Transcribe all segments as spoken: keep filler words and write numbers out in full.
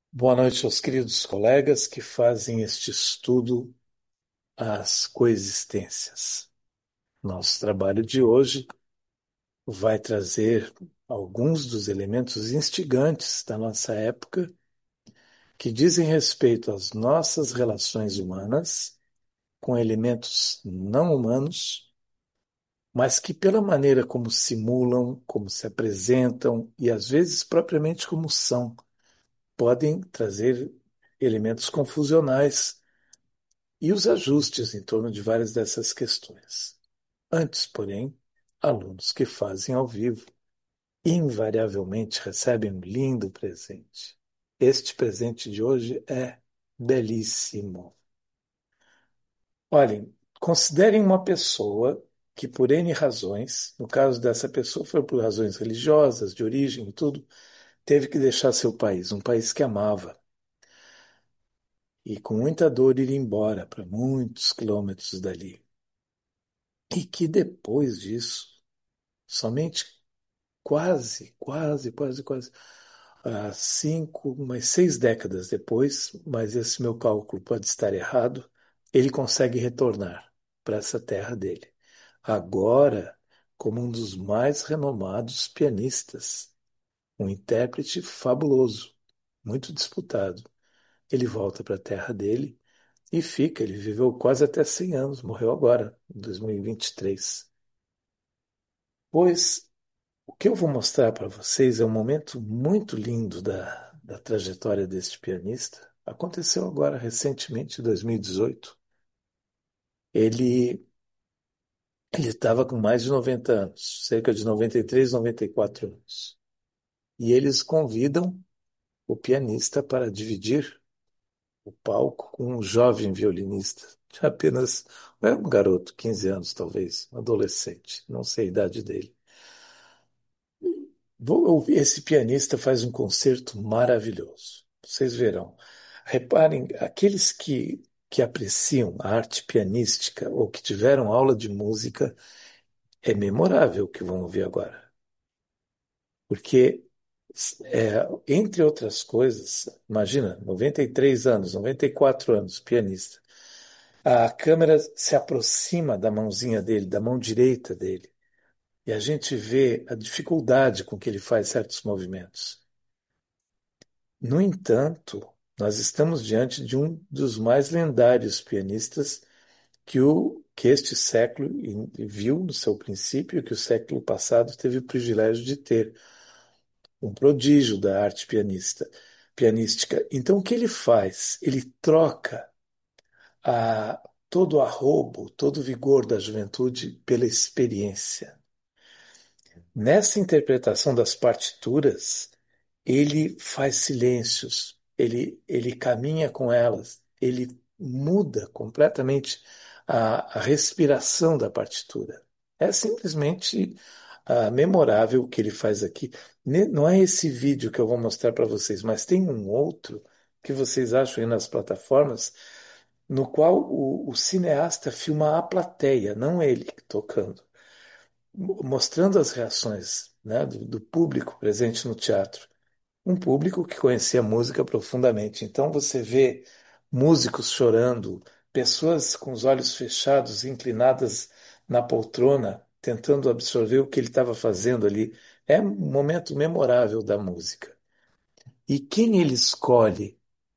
Boa noite aos queridos colegas que fazem este estudo às coexistências. Nosso trabalho de hoje vai trazer alguns dos elementos instigantes da nossa época que dizem respeito às nossas relações humanas com elementos não humanos, mas que, pela maneira como simulam, como se apresentam e às vezes propriamente como são, podem trazer elementos confusionais e os ajustes em torno de várias dessas questões. Antes, porém, alunos que fazem ao vivo invariavelmente recebem um lindo presente. Este presente de hoje é belíssimo. Olhem, considerem uma pessoa que, por N razões, no caso dessa pessoa foi por razões religiosas, de origem e tudo, teve que deixar seu país, um país que amava, e com muita dor ir embora para muitos quilômetros dali. E que depois disso, somente quase, quase, quase, quase, ah, cinco, umas seis décadas depois, mas esse meu cálculo pode estar errado, ele consegue retornar para essa terra dele. Agora, como um dos mais renomados pianistas, um intérprete fabuloso, muito disputado. Ele volta para a terra dele e fica. Ele viveu quase até cem anos, morreu agora, em dois mil e vinte e três. Pois o que eu vou mostrar para vocês é um momento muito lindo da, da trajetória deste pianista. Aconteceu agora recentemente, em dois mil e dezoito. Ele ele estava com mais de noventa anos, cerca de noventa e três, noventa e quatro anos. E eles convidam o pianista para dividir o palco com um jovem violinista, de apenas, era um garoto, quinze anos talvez, um adolescente, não sei a idade dele. Vou ouvir, esse pianista faz um concerto maravilhoso. Vocês verão. Reparem, aqueles que, que apreciam a arte pianística ou que tiveram aula de música, é memorável o que vão ouvir agora. Porque, é, entre outras coisas, imagina, noventa e três anos, noventa e quatro anos, pianista. A câmera se aproxima da mãozinha dele, da mão direita dele, e a gente vê a dificuldade com que ele faz certos movimentos. No entanto, nós estamos diante de um dos mais lendários pianistas que, o, que este século viu no seu princípio, que o século passado teve o privilégio de ter, um prodígio da arte pianista, pianística. Então, o que ele faz? Ele troca a, todo o arrobo, todo o vigor da juventude pela experiência. Nessa interpretação das partituras, ele faz silêncios, ele, ele caminha com elas, ele muda completamente a, a respiração da partitura. É simplesmente ah, memorável o que ele faz aqui. Ne- Não é esse vídeo que eu vou mostrar para vocês, mas tem um outro que vocês acham aí nas plataformas, no qual o, o cineasta filma a plateia, não ele tocando, mostrando as reações, né, do, do público presente no teatro. Um público que conhecia a música profundamente. Então você vê músicos chorando, pessoas com os olhos fechados, inclinadas na poltrona, tentando absorver o que ele estava fazendo ali. É um momento memorável da música. E quem ele escolhe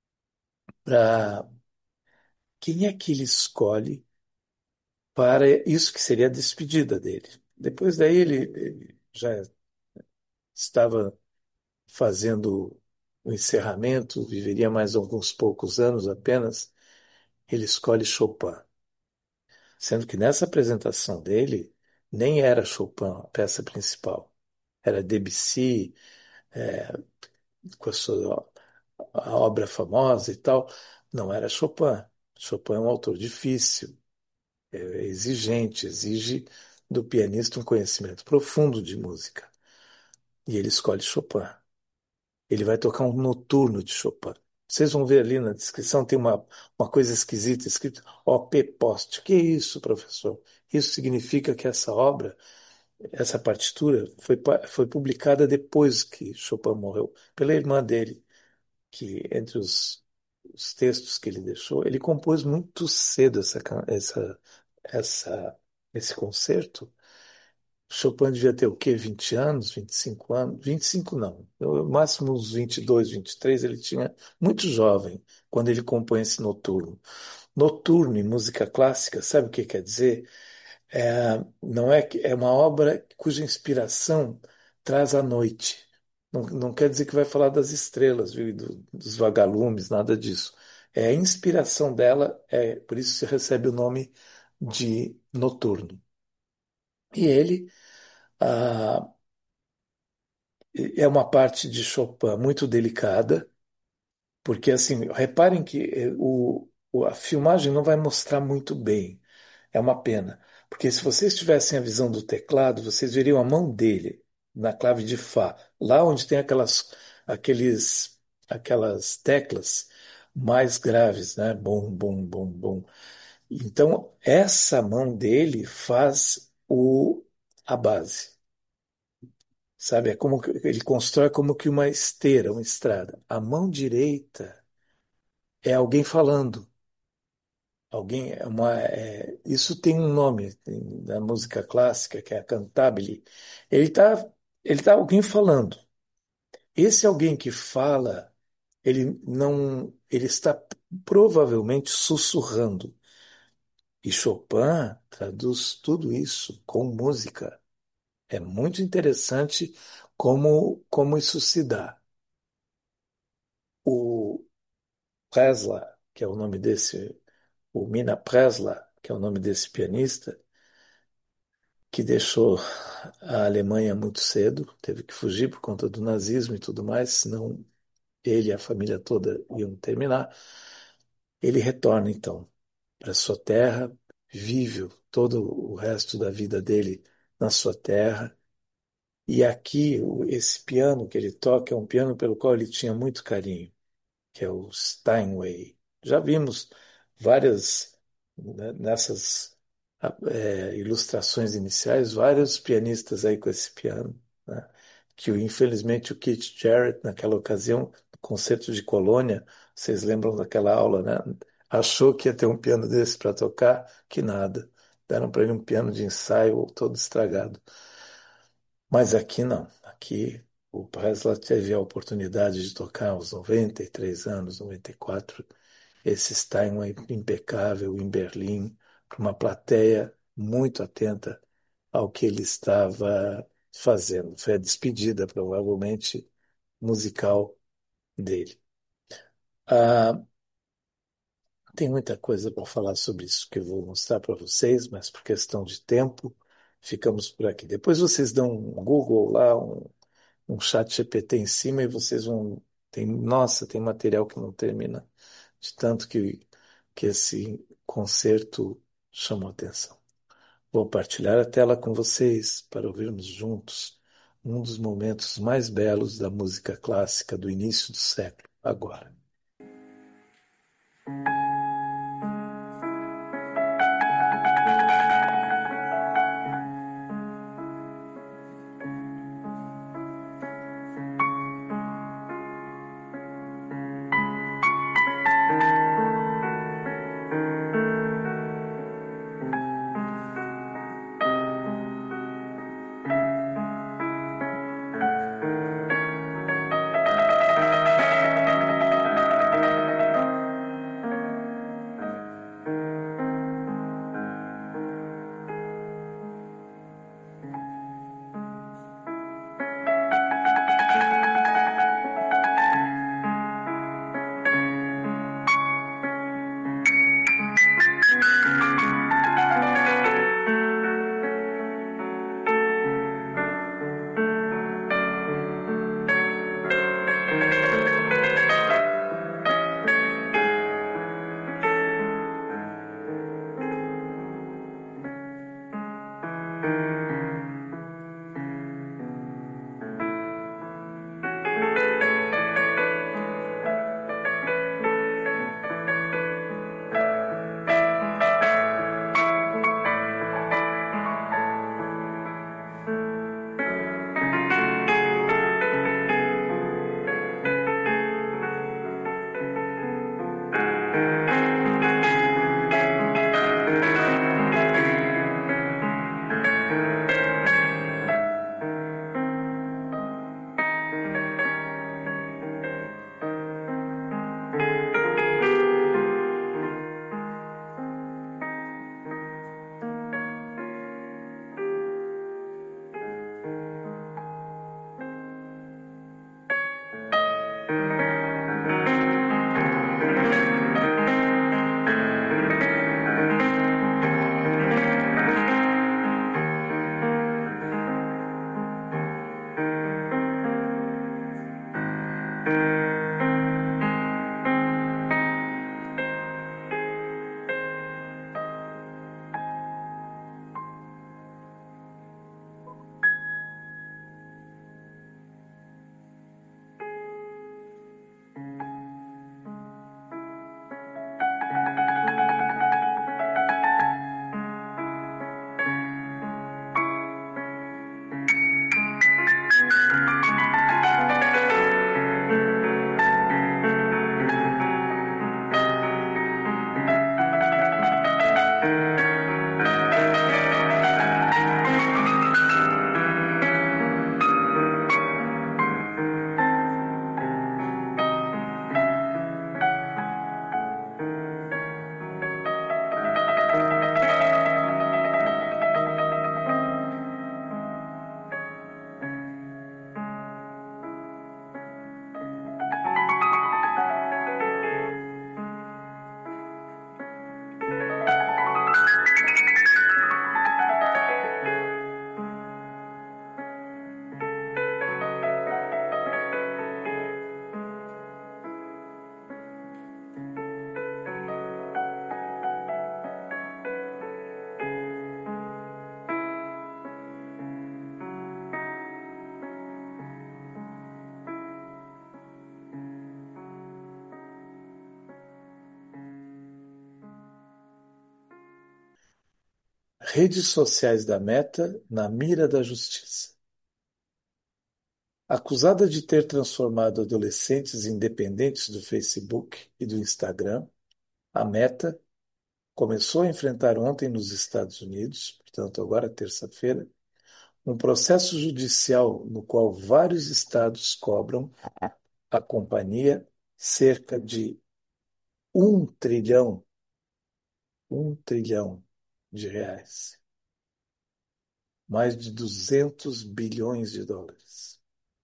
para. Quem é que ele escolhe para isso que seria a despedida dele? Depois daí ele ele já estava fazendo o encerramento, viveria mais alguns poucos anos apenas. Ele escolhe Chopin, sendo que nessa apresentação dele nem era Chopin a peça principal, era Debussy, é, com a sua a obra famosa e tal, não era Chopin. Chopin é um autor difícil, é exigente, exige do pianista um conhecimento profundo de música. E ele escolhe Chopin. Ele vai tocar um noturno de Chopin. Vocês vão ver ali na descrição, tem uma, uma coisa esquisita escrito O P Post. O que é isso, professor? Isso significa que essa obra, essa partitura, foi, pa- foi publicada depois que Chopin morreu, pela irmã dele. que entre os, os textos que ele deixou, ele compôs muito cedo essa, can- essa, essa, esse concerto. Chopin devia ter o quê? Vinte anos, vinte e cinco anos? Vinte e cinco não. No máximo uns vinte vinte e dois, vinte e três. Ele tinha muito jovem quando ele compõe esse noturno. Noturno em música clássica, sabe o que quer dizer? É, não é que é uma obra cuja inspiração traz a noite. Não, não quer dizer que vai falar das estrelas, viu, e do- dos vagalumes, nada disso. É a inspiração dela, é por isso se recebe o nome de noturno. E ele ah, é uma parte de Chopin muito delicada, porque assim, reparem que eh, o, o- a filmagem não vai mostrar muito bem. É uma pena, porque se vocês tivessem a visão do teclado, vocês veriam a mão dele na clave de Fá, lá onde tem aquelas, aqueles, aquelas teclas mais graves, né? Bom, bom, bom, bom. Então, essa mão dele faz o, a base, sabe? É como que ele constrói como que uma esteira, uma estrada. A mão direita é alguém falando. Alguém, é uma, é, isso tem um nome tem- na música clássica, que é a cantabile. Ele está ele tá alguém falando. Esse alguém que fala, ele não, ele está provavelmente sussurrando. E Chopin traduz tudo isso com música. É muito interessante como, como isso se dá. O Presla, que é o nome desse, o Mina Presla, que é o nome desse pianista, que deixou a Alemanha muito cedo, teve que fugir por conta do nazismo e tudo mais, senão ele e a família toda iam terminar. Ele retorna então para sua terra, vive todo o resto da vida dele na sua terra. E aqui, o- esse piano que ele toca é um piano pelo qual ele tinha muito carinho, que é o Steinway. Já vimos várias, né, nessas é, ilustrações iniciais, vários pianistas aí com esse piano, né? Que o- infelizmente o Keith Jarrett, naquela ocasião, no concerto de Colônia, vocês lembram daquela aula, né? Achou que ia ter um piano desse para tocar, que nada. Deram para ele um piano de ensaio todo estragado. Mas aqui não. Aqui o Presley teve a oportunidade de tocar aos noventa e três anos, noventa e quatro, esse Steinway impecável em Berlim, para uma plateia muito atenta ao que ele estava fazendo. Foi a despedida, provavelmente, musical dele. Ah, tem muita coisa para falar sobre isso que eu vou mostrar para vocês, mas por questão de tempo, ficamos por aqui. Depois vocês dão um Google lá, um um chat G P T em cima e vocês vão. Tem, nossa, tem material que não termina, de tanto que, que esse concerto chamou atenção. Vou partilhar a tela com vocês para ouvirmos juntos um dos momentos mais belos da música clássica do início do século, agora. Redes sociais da Meta na mira da justiça. Acusada de ter transformado adolescentes em dependentes do Facebook e do Instagram, a Meta começou a enfrentar ontem nos Estados Unidos, portanto agora terça-feira, um processo judicial no qual vários estados cobram à companhia cerca de um trilhão, um trilhão de reais, mais de duzentos bilhões de dólares.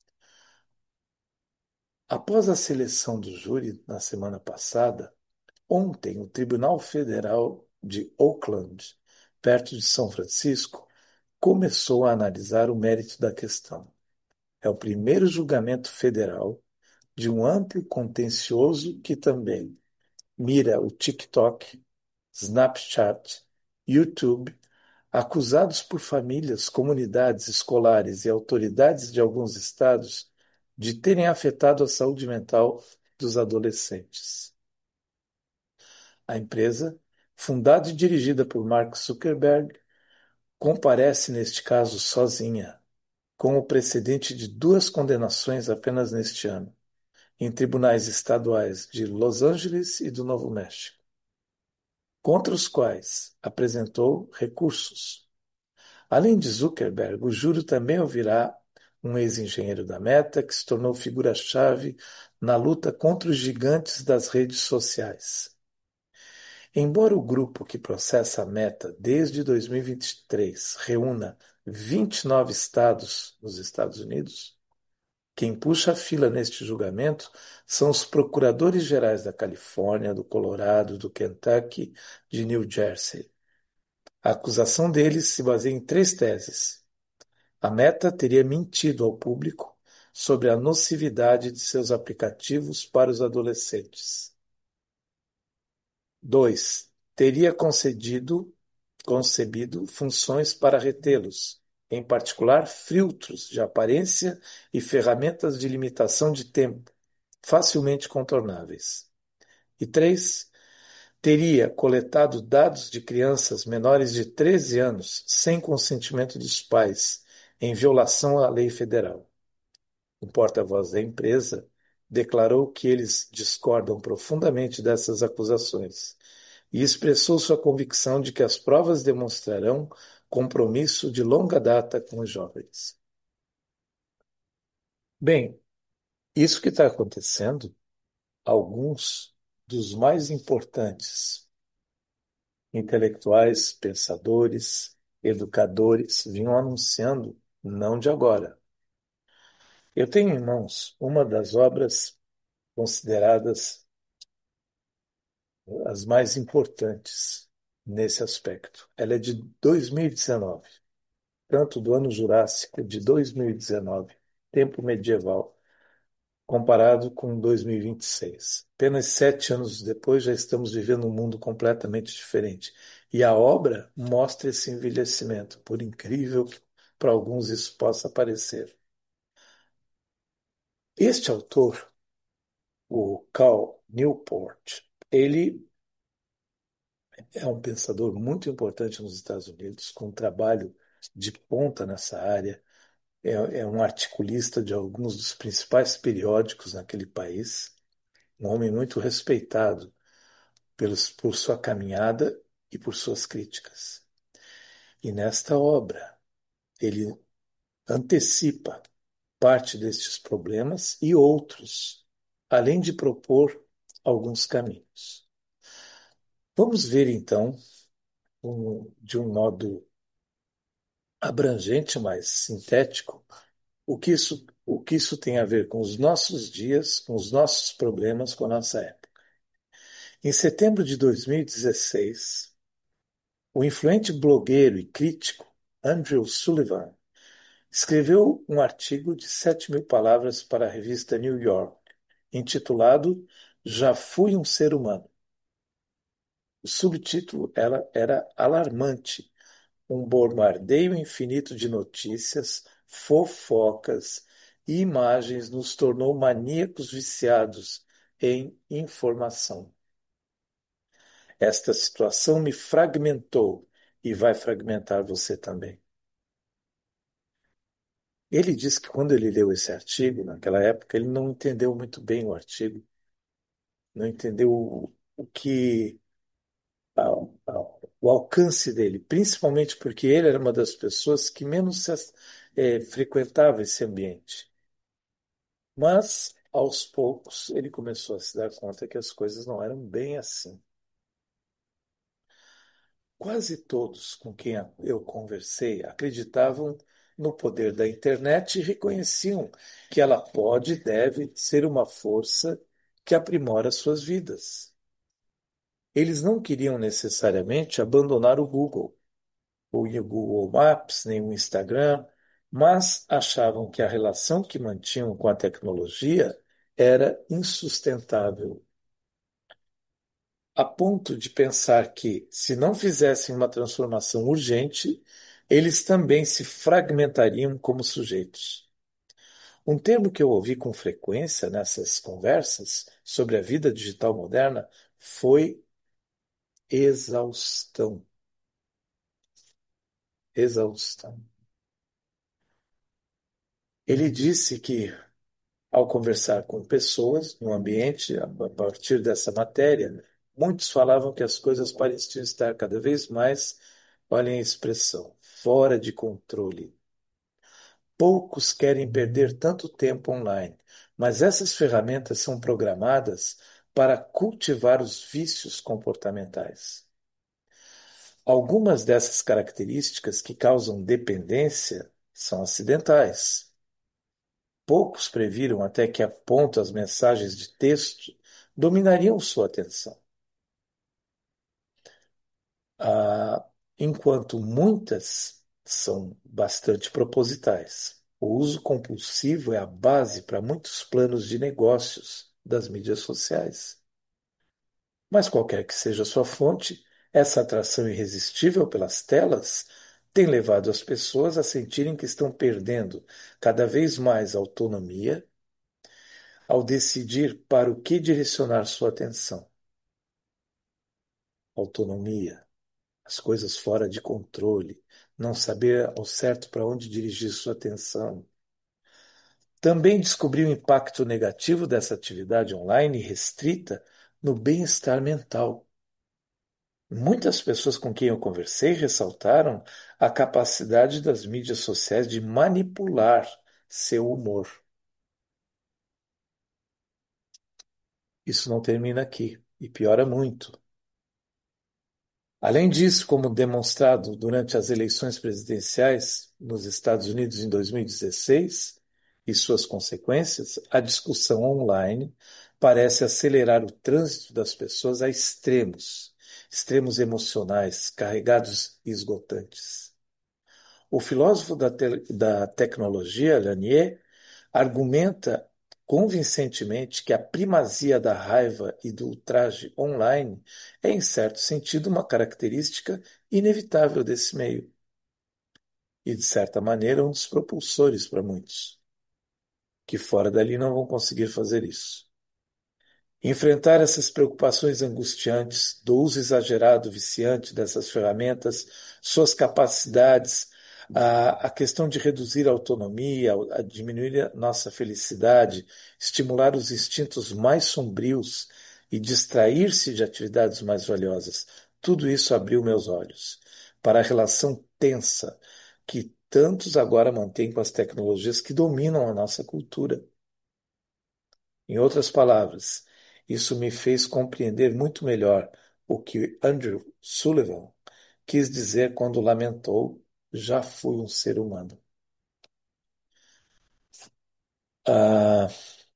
Após a seleção do júri na semana passada, ontem o Tribunal Federal de Oakland, perto de São Francisco, começou a analisar o mérito da questão. É o primeiro julgamento federal de um amplo contencioso que também mira o TikTok, Snapchat, YouTube, acusados por famílias, comunidades escolares e autoridades de alguns estados de terem afetado a saúde mental dos adolescentes. A empresa, fundada e dirigida por Mark Zuckerberg, comparece neste caso sozinha, com o precedente de duas condenações apenas neste ano, em tribunais estaduais de Los Angeles e do Novo México, contra os quais apresentou recursos. Além de Zuckerberg, o júri também ouvirá um ex-engenheiro da Meta que se tornou figura-chave na luta contra os gigantes das redes sociais. Embora o grupo que processa a Meta desde dois mil e vinte e três reúna vinte e nove estados nos Estados Unidos, quem puxa a fila neste julgamento são os procuradores-gerais da Califórnia, do Colorado, do Kentucky, de New Jersey. A acusação deles se baseia em três teses. A Meta teria mentido ao público sobre a nocividade de seus aplicativos para os adolescentes. Dois, teria concedido, concebido funções para retê-los, em particular filtros de aparência e ferramentas de limitação de tempo, facilmente contornáveis. E três, teria coletado dados de crianças menores de treze anos sem consentimento dos pais, em violação à lei federal. O porta-voz da empresa declarou que eles discordam profundamente dessas acusações e expressou sua convicção de que as provas demonstrarão compromisso de longa data com os jovens. Bem, isso que está acontecendo, alguns dos mais importantes intelectuais, pensadores, educadores vinham anunciando, não de agora. Eu tenho em mãos uma das obras consideradas as mais importantes nesse aspecto. Ela é de dois mil e dezenove, tanto do ano Jurássico de dois mil e dezenove, tempo medieval, comparado com dois mil e vinte e seis. Apenas sete anos depois já estamos vivendo um mundo completamente diferente. E a obra mostra esse envelhecimento, por incrível que para alguns isso possa parecer. Este autor, o Cal Newport, ele é um pensador muito importante nos Estados Unidos, com um trabalho de ponta nessa área. É, é um articulista de alguns dos principais periódicos naquele país, um homem muito respeitado pelos, por sua caminhada e por suas críticas. E nesta obra, ele antecipa parte destes problemas e outros, além de propor alguns caminhos. Vamos ver, então, um, de um modo abrangente, mas sintético, o que isso, o que isso tem a ver com os nossos dias, com os nossos problemas, com a nossa época. Em setembro de dois mil e dezesseis, o influente blogueiro e crítico Andrew Sullivan escreveu um artigo de sete mil palavras para a revista New York, intitulado Já Fui um Ser Humano. O subtítulo era, era alarmante: um bombardeio infinito de notícias, fofocas e imagens nos tornou maníacos viciados em informação. Esta situação me fragmentou e vai fragmentar você também. Ele disse que quando ele leu esse artigo, naquela época, ele não entendeu muito bem o artigo, não entendeu o, o que a- a- o alcance dele, principalmente porque ele era uma das pessoas que menos se as- eh, frequentava esse ambiente. Mas, aos poucos, ele começou a se dar conta que as coisas não eram bem assim. Quase todos com quem eu conversei acreditavam no poder da internet e reconheciam que ela pode e deve ser uma força que aprimora suas vidas. Eles não queriam necessariamente abandonar o Google, ou o Google Maps, nem o Instagram, mas achavam que a relação que mantinham com a tecnologia era insustentável, a ponto de pensar que, se não fizessem uma transformação urgente, eles também se fragmentariam como sujeitos. Um termo que eu ouvi com frequência nessas conversas sobre a vida digital moderna foi exaustão. Exaustão. Ele disse que, ao conversar com pessoas no ambiente, a partir dessa matéria, muitos falavam que as coisas pareciam estar cada vez mais, olhem a expressão, fora de controle. Poucos querem perder tanto tempo online, mas essas ferramentas são programadas para cultivar os vícios comportamentais. Algumas dessas características que causam dependência são acidentais. Poucos previram até que a ponto as mensagens de texto dominariam sua atenção, ah, enquanto muitas são bastante propositais. O uso compulsivo é a base para muitos planos de negócios das mídias sociais. Mas qualquer que seja a sua fonte, essa atração irresistível pelas telas tem levado as pessoas a sentirem que estão perdendo cada vez mais autonomia ao decidir para o que direcionar sua atenção. Autonomia, as coisas fora de controle, não saber ao certo para onde dirigir sua atenção. Também descobri o impacto negativo dessa atividade online restrita no bem-estar mental. Muitas pessoas com quem eu conversei ressaltaram a capacidade das mídias sociais de manipular seu humor. Isso não termina aqui e piora muito. Além disso, como demonstrado durante as eleições presidenciais nos Estados Unidos em dois mil e dezesseis e suas consequências, a discussão online parece acelerar o trânsito das pessoas a extremos, extremos emocionais, carregados e esgotantes. O filósofo da, te da tecnologia, Lanier, argumenta convincentemente que a primazia da raiva e do ultraje online é, em certo sentido, uma característica inevitável desse meio e, de certa maneira, um dos propulsores para muitos, que fora dali não vão conseguir fazer isso. Enfrentar essas preocupações angustiantes do uso exagerado, viciante dessas ferramentas, suas capacidades, a, a questão de reduzir a autonomia, a diminuir a nossa felicidade, estimular os instintos mais sombrios e distrair-se de atividades mais valiosas. Tudo isso abriu meus olhos para a relação tensa que tantos agora mantêm com as tecnologias que dominam a nossa cultura. Em outras palavras, isso me fez compreender muito melhor o que Andrew Sullivan quis dizer quando lamentou: já fui um ser humano. Ah,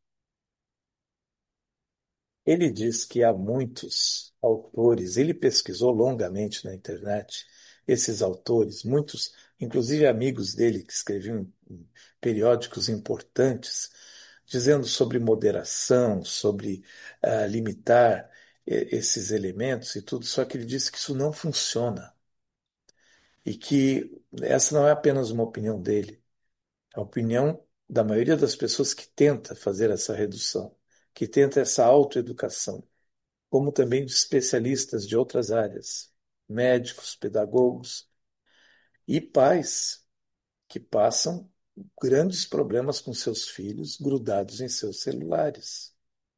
ele diz que há muitos autores, ele pesquisou longamente na internet esses autores, muitos, inclusive amigos dele que escreviam em periódicos importantes, dizendo sobre moderação, sobre ah, limitar eh, esses elementos e tudo, só que ele disse que isso não funciona e que essa não é apenas uma opinião dele, é a opinião da maioria das pessoas que tenta fazer essa redução, que tenta essa autoeducação como também de especialistas de outras áreas. médicos, pedagogos e pais que passam grandes problemas com seus filhos grudados em seus celulares.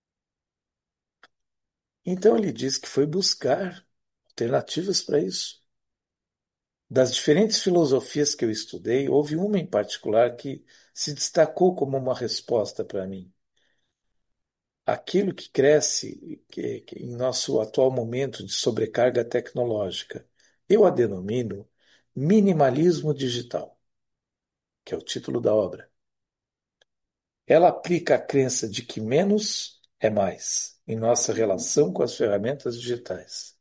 Então ele diz que foi buscar alternativas para isso. Das diferentes filosofias que eu estudei, houve uma em particular que se destacou como uma resposta para mim. Aquilo que cresce que, que em nosso atual momento de sobrecarga tecnológica, eu a denomino minimalismo digital, que é o título da obra. Ela aplica a crença de que menos é mais em nossa relação com as ferramentas digitais.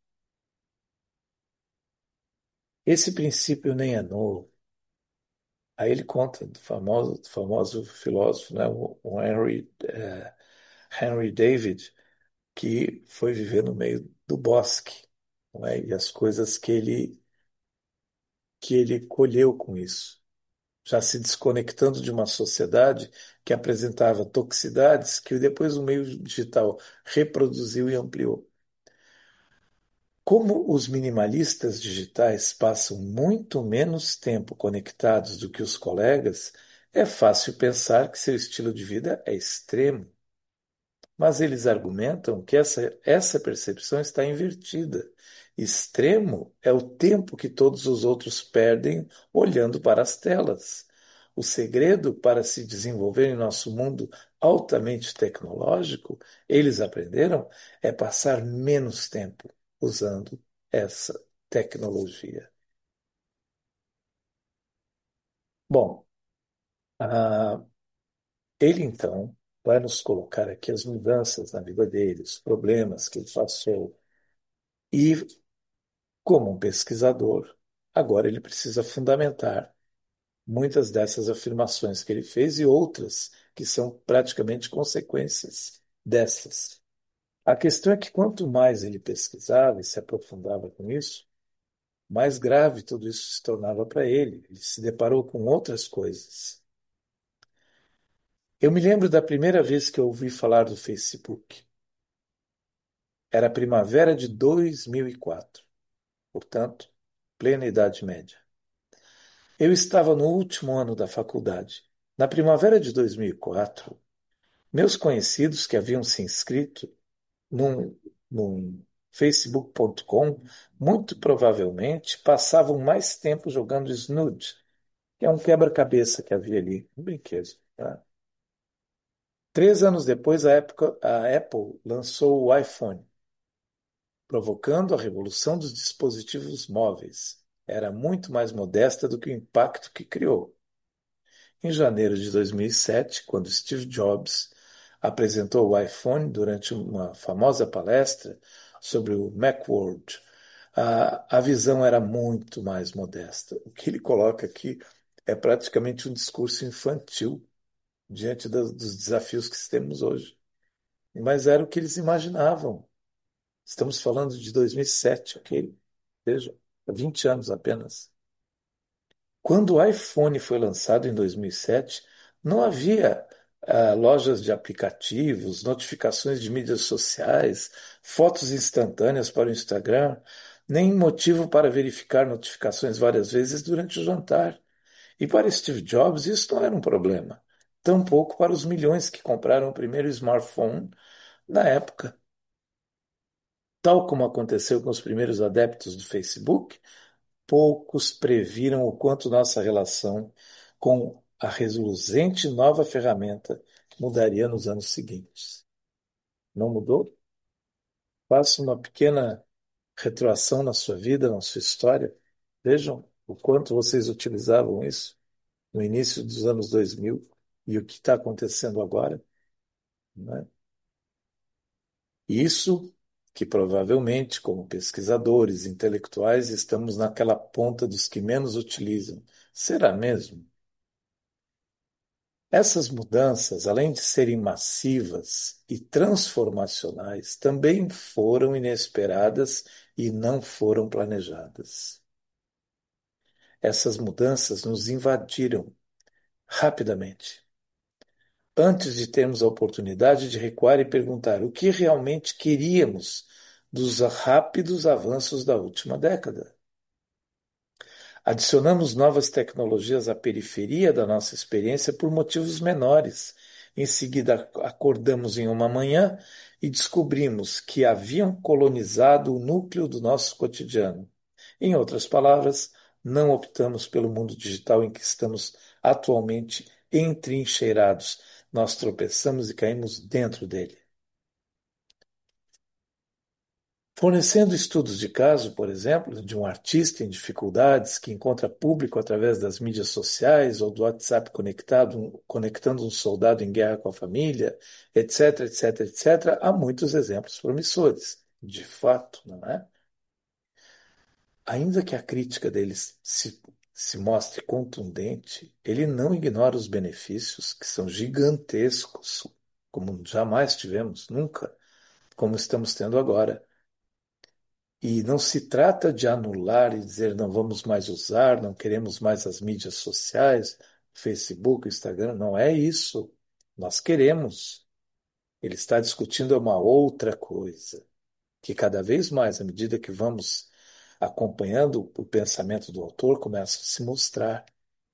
Esse princípio nem é novo. Aí ele conta do famoso, do famoso filósofo, né, o Henry, eh, Henry David, que foi viver no meio do bosque, não é? E as coisas que ele, que ele colheu com isso, já se desconectando de uma sociedade que apresentava toxicidades que depois o meio digital reproduziu e ampliou. Como os minimalistas digitais passam muito menos tempo conectados do que os colegas, é fácil pensar que seu estilo de vida é extremo. Mas eles argumentam que essa, essa percepção está invertida. Extremo é o tempo que todos os outros perdem olhando para as telas. O segredo para se desenvolver em nosso mundo altamente tecnológico, eles aprenderam, é passar menos tempo usando essa tecnologia. Bom, ah, ele então vai nos colocar aqui as mudanças na vida dele, os problemas que ele passou. E, como um pesquisador, agora ele precisa fundamentar muitas dessas afirmações que ele fez e outras que são praticamente consequências dessas. A questão é que quanto mais ele pesquisava e se aprofundava com isso, mais grave tudo isso se tornava para ele. Ele se deparou com outras coisas. Eu me lembro da primeira vez que eu ouvi falar do Facebook. Era a primavera de dois mil e quatro, portanto, plena Idade Média. Eu estava no último ano da faculdade. Na primavera de dois mil e quatro, meus conhecidos que haviam se inscrito num, num facebook ponto com muito provavelmente passavam mais tempo jogando Snood, que é um quebra-cabeça que havia ali, um brinquedo. Tá? Três anos depois, a, época, a Apple lançou o iPhone, provocando a revolução dos dispositivos móveis. Era muito mais modesta do que o impacto que criou. Em janeiro de dois mil e sete, quando Steve Jobs apresentou o iPhone durante uma famosa palestra sobre o Macworld, a, a visão era muito mais modesta. O que ele coloca aqui é praticamente um discurso infantil diante das- dos desafios que temos hoje. Mas era o que eles imaginavam. Estamos falando de dois mil e sete, ok? Veja, há vinte anos apenas. Quando o iPhone foi lançado em dois mil e sete, não havia ah, lojas de aplicativos, notificações de mídias sociais, fotos instantâneas para o Instagram, nem motivo para verificar notificações várias vezes durante o jantar. E para Steve Jobs, isso não era um problema. Tampouco para os milhões que compraram o primeiro smartphone na época. Tal como aconteceu com os primeiros adeptos do Facebook, poucos previram o quanto nossa relação com a reluzente nova ferramenta mudaria nos anos seguintes. Não mudou? Faça uma pequena retroação na sua vida, na sua história. Vejam o quanto vocês utilizavam isso no início dos anos dois mil e o que está acontecendo agora, né? Isso que provavelmente, como pesquisadores intelectuais, estamos naquela ponta dos que menos utilizam. Será mesmo? Essas mudanças, além de serem massivas e transformacionais, também foram inesperadas e não foram planejadas. Essas mudanças nos invadiram rapidamente, antes de termos a oportunidade de recuar e perguntar o que realmente queríamos dos rápidos avanços da última década. Adicionamos novas tecnologias à periferia da nossa experiência por motivos menores. Em seguida, acordamos em uma manhã e descobrimos que haviam colonizado o núcleo do nosso cotidiano. Em outras palavras, não optamos pelo mundo digital em que estamos atualmente entrincheirados. Nós tropeçamos e caímos dentro dele. Fornecendo estudos de caso, por exemplo, de um artista em dificuldades que encontra público através das mídias sociais ou do WhatsApp conectado, conectando um soldado em guerra com a família, etc, etc, etcétera, há muitos exemplos promissores, de fato, não é? Ainda que a crítica deles se, se mostre contundente, ele não ignora os benefícios, que são gigantescos, como jamais tivemos, nunca, como estamos tendo agora. E não se trata de anular e dizer não vamos mais usar, não queremos mais as mídias sociais, Facebook, Instagram, não é isso. Nós queremos. Ele está discutindo uma outra coisa, que cada vez mais, à medida que vamos acompanhando o pensamento do autor, começa a se mostrar.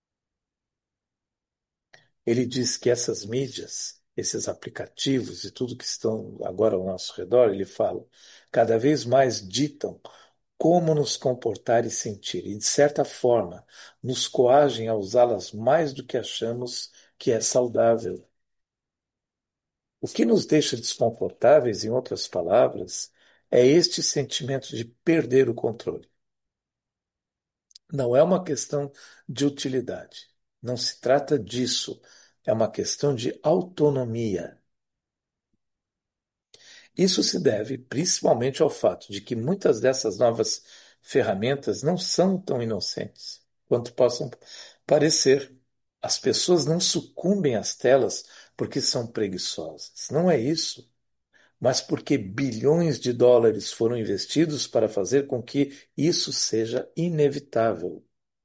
Ele diz que essas mídias, esses aplicativos e tudo que estão agora ao nosso redor, ele fala, cada vez mais ditam como nos comportar e sentir, e, de certa forma, nos coagem a usá-las mais do que achamos que é saudável. O que nos deixa desconfortáveis, em outras palavras, é este sentimento de perder o controle. Não é uma questão de utilidade. Não se trata disso. É uma questão de autonomia. Isso se deve principalmente ao fato de que muitas dessas novas ferramentas não são tão inocentes quanto possam parecer. As pessoas não sucumbem às telas porque são preguiçosas. Não é isso. Mas porque bilhões de dólares foram investidos para fazer com que isso seja inevitável.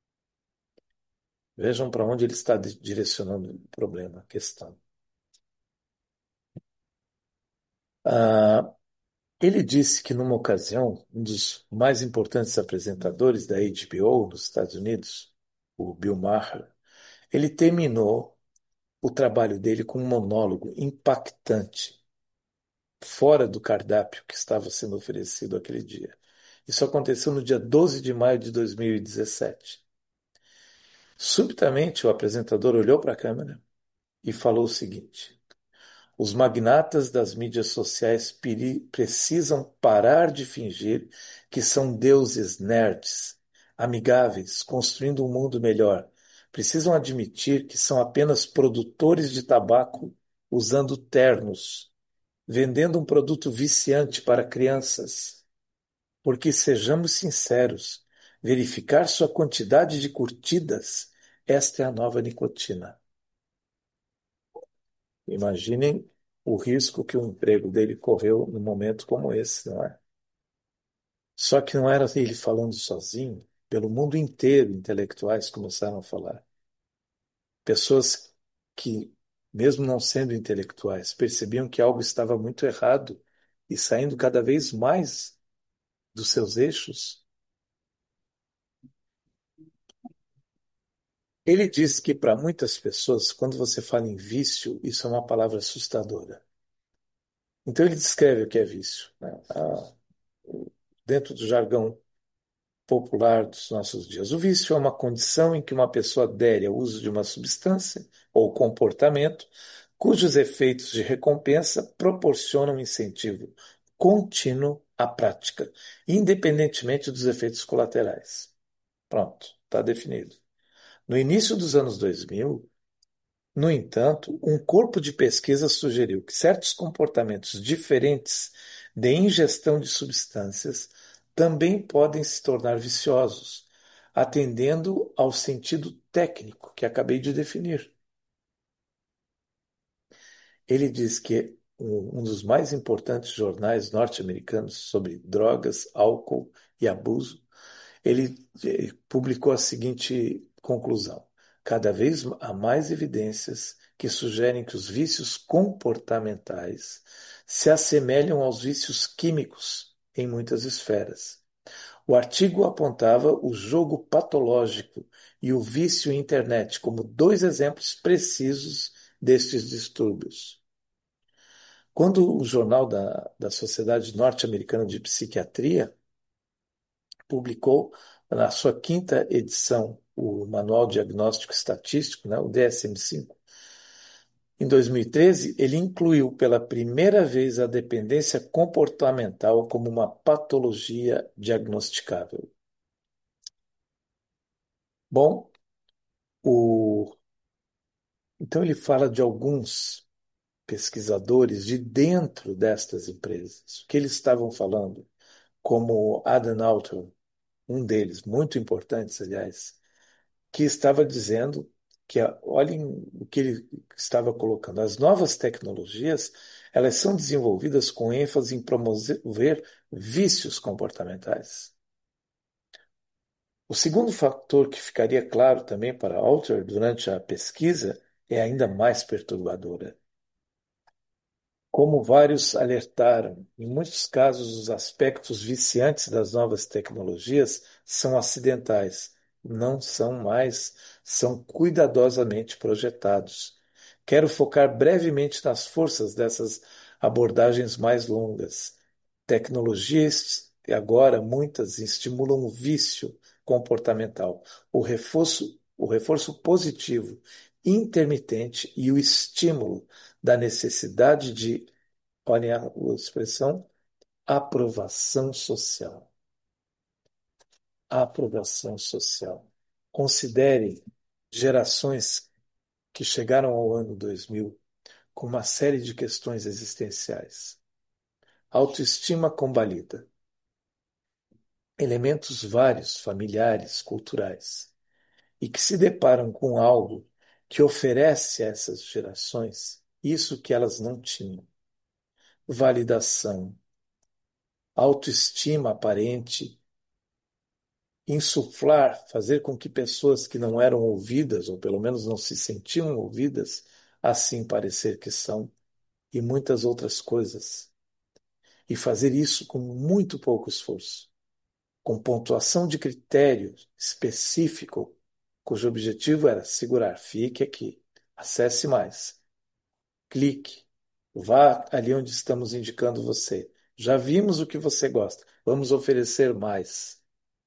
Vejam para onde ele está direcionando o problema, a questão. Ah, ele disse que, numa ocasião, um dos mais importantes apresentadores da H B O nos Estados Unidos, o Bill Maher, ele terminou o trabalho dele com um monólogo impactante, fora do cardápio que estava sendo oferecido aquele dia. Isso aconteceu no dia doze de maio de dois mil e dezessete. Subitamente, o apresentador olhou para a câmera e falou o seguinte: os magnatas das mídias sociais peri- precisam parar de fingir que são deuses nerds, amigáveis, construindo um mundo melhor. Precisam admitir que são apenas produtores de tabaco usando ternos, vendendo um produto viciante para crianças. Porque, sejamos sinceros, verificar sua quantidade de curtidas, esta é a nova nicotina. Imaginem o risco que o emprego dele correu num momento como esse, não é? Só que não era ele falando sozinho, pelo mundo inteiro intelectuais começaram a falar. Pessoas que, mesmo não sendo intelectuais, percebiam que algo estava muito errado e saindo cada vez mais dos seus eixos. Ele diz que para muitas pessoas, quando você fala em vício, isso é uma palavra assustadora. Então ele descreve o que é vício, né? Ah, dentro do jargão popular dos nossos dias. O vício é uma condição em que uma pessoa adere ao uso de uma substância ou comportamento cujos efeitos de recompensa proporcionam um incentivo contínuo à prática, independentemente dos efeitos colaterais. Pronto, está definido. No início dos anos dois mil, no entanto, um corpo de pesquisa sugeriu que certos comportamentos diferentes de ingestão de substâncias também podem se tornar viciosos, atendendo ao sentido técnico que acabei de definir. Ele diz que um um dos mais importantes jornais norte-americanos sobre drogas, álcool e abuso, ele eh, publicou a seguinte conclusão: cada vez há mais evidências que sugerem que os vícios comportamentais se assemelham aos vícios químicos em muitas esferas. O artigo apontava o jogo patológico e o vício em internet como dois exemplos precisos destes distúrbios. Quando o Jornal da, da Sociedade Norte-Americana de Psiquiatria publicou, na sua quinta edição, o Manual Diagnóstico Estatístico, né, o D S M cinco, em dois mil e treze, ele incluiu pela primeira vez a dependência comportamental como uma patologia diagnosticável. Bom, o... então ele fala de alguns pesquisadores de dentro destas empresas. O que eles estavam falando, como Adam Alter, um deles, muito importantes, aliás, que estava dizendo que, olhem o que ele estava colocando, as novas tecnologias, elas são desenvolvidas com ênfase em promover vícios comportamentais. O segundo fator que ficaria claro também para Alter durante a pesquisa é ainda mais perturbadora. Como vários alertaram, em muitos casos os aspectos viciantes das novas tecnologias são acidentais, não são mais, são cuidadosamente projetados. Quero focar brevemente nas forças dessas abordagens mais longas. Tecnologias, e agora muitas, estimulam o vício comportamental, o reforço, o reforço positivo intermitente e o estímulo da necessidade de, olhem a expressão, aprovação social. Aprovação social. Considere gerações que chegaram ao ano dois mil com uma série de questões existenciais. Autoestima combalida. Elementos vários, familiares, culturais, e que se deparam com algo que oferece a essas gerações isso que elas não tinham: validação, autoestima aparente, insuflar, fazer com que pessoas que não eram ouvidas, ou pelo menos não se sentiam ouvidas, assim parecer que são, e muitas outras coisas. E fazer isso com muito pouco esforço, com pontuação de critério específico, cujo objetivo era segurar, fique aqui, acesse mais, clique, vá ali onde estamos indicando você. Já vimos o que você gosta, vamos oferecer mais.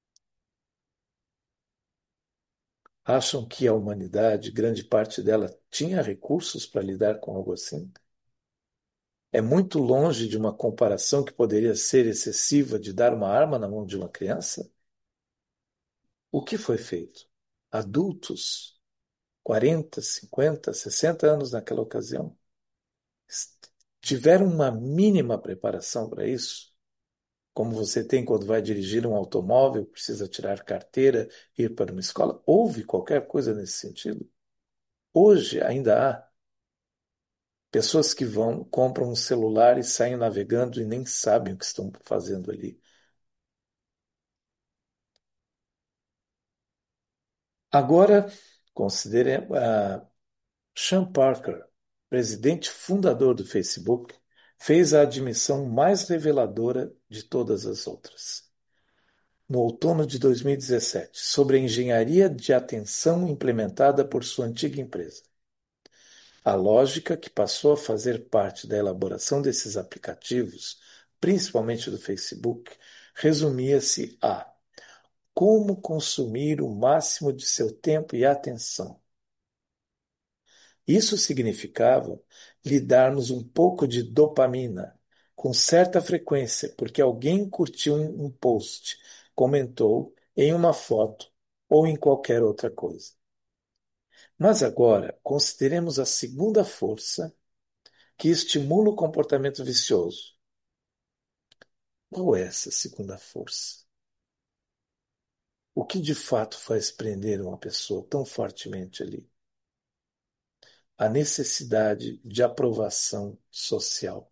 Acham que a humanidade, grande parte dela, tinha recursos para lidar com algo assim? É muito longe de uma comparação que poderia ser excessiva de dar uma arma na mão de uma criança? O que foi feito? Adultos, quarenta, cinquenta, sessenta anos naquela ocasião, tiveram uma mínima preparação para isso? Como você tem quando vai dirigir um automóvel, precisa tirar carteira, ir para uma escola? Houve qualquer coisa nesse sentido? Hoje ainda há pessoas que vão, compram um celular e saem navegando e nem sabem o que estão fazendo ali. Agora, considere a Sean Parker, presidente fundador do Facebook, fez a admissão mais reveladora de todas as outras. No outono de dois mil e dezessete, sobre a engenharia de atenção implementada por sua antiga empresa. A lógica que passou a fazer parte da elaboração desses aplicativos, principalmente do Facebook, resumia-se a como consumir o máximo de seu tempo e atenção. Isso significava lhe darmos um pouco de dopamina, com certa frequência, porque alguém curtiu um post, comentou em uma foto ou em qualquer outra coisa. Mas agora consideremos a segunda força que estimula o comportamento vicioso. Qual é essa segunda força? O que de fato faz prender uma pessoa tão fortemente ali? A necessidade de aprovação social.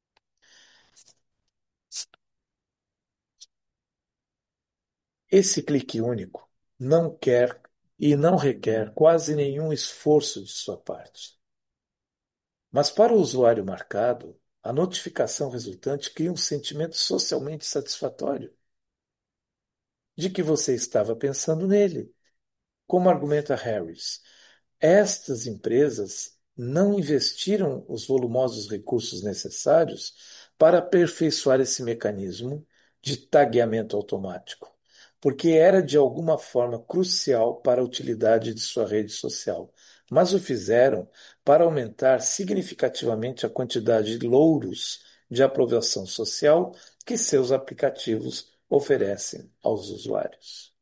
Esse clique único não quer e não requer quase nenhum esforço de sua parte. Mas para o usuário marcado, A notificação resultante cria um sentimento socialmente satisfatório de que você estava pensando nele. Como argumenta Harris, estas empresas não investiram os volumosos recursos necessários para aperfeiçoar esse mecanismo de tagueamento automático, porque era de alguma forma crucial para a utilidade de sua rede social, mas o fizeram para aumentar significativamente a quantidade de louros de aprovação social que seus aplicativos oferecem aos usuários.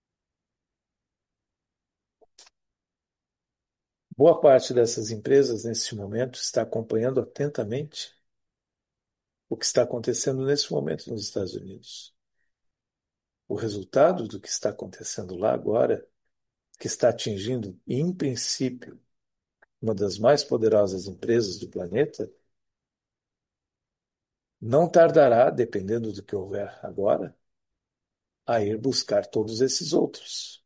Boa parte dessas empresas, nesse momento, está acompanhando atentamente o que está acontecendo nesse momento nos Estados Unidos. O resultado do que está acontecendo lá agora, que está atingindo, em princípio, uma das mais poderosas empresas do planeta, não tardará, dependendo do que houver agora, a ir buscar todos esses outros.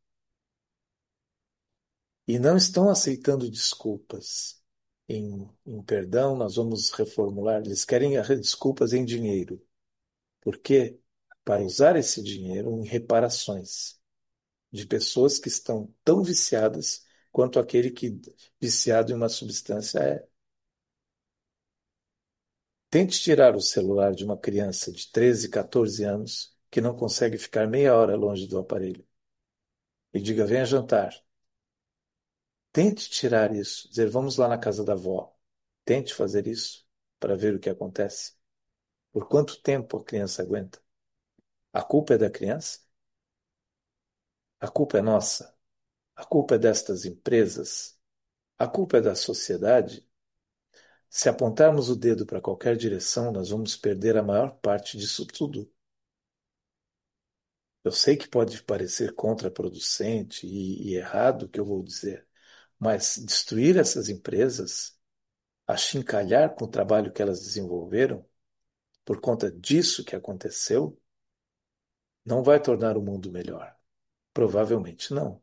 E não estão aceitando desculpas em, em perdão, nós vamos reformular, eles querem desculpas em dinheiro. Por quê? Para usar esse dinheiro em reparações de pessoas que estão tão viciadas quanto aquele que viciado em uma substância é. Tente tirar o celular de uma criança de treze, quatorze anos que não consegue ficar meia hora longe do aparelho e diga: venha jantar. Tente tirar isso, dizer: vamos lá na casa da avó. Tente fazer isso para ver o que acontece. Por quanto tempo a criança aguenta? A culpa é da criança? A culpa é nossa? A culpa é destas empresas? A culpa é da sociedade? Se apontarmos o dedo para qualquer direção, nós vamos perder a maior parte disso tudo. Eu sei que pode parecer contraproducente e, e errado o que eu vou dizer, mas destruir essas empresas, achincalhar com o trabalho que elas desenvolveram, por conta disso que aconteceu, não vai tornar o mundo melhor. Provavelmente não.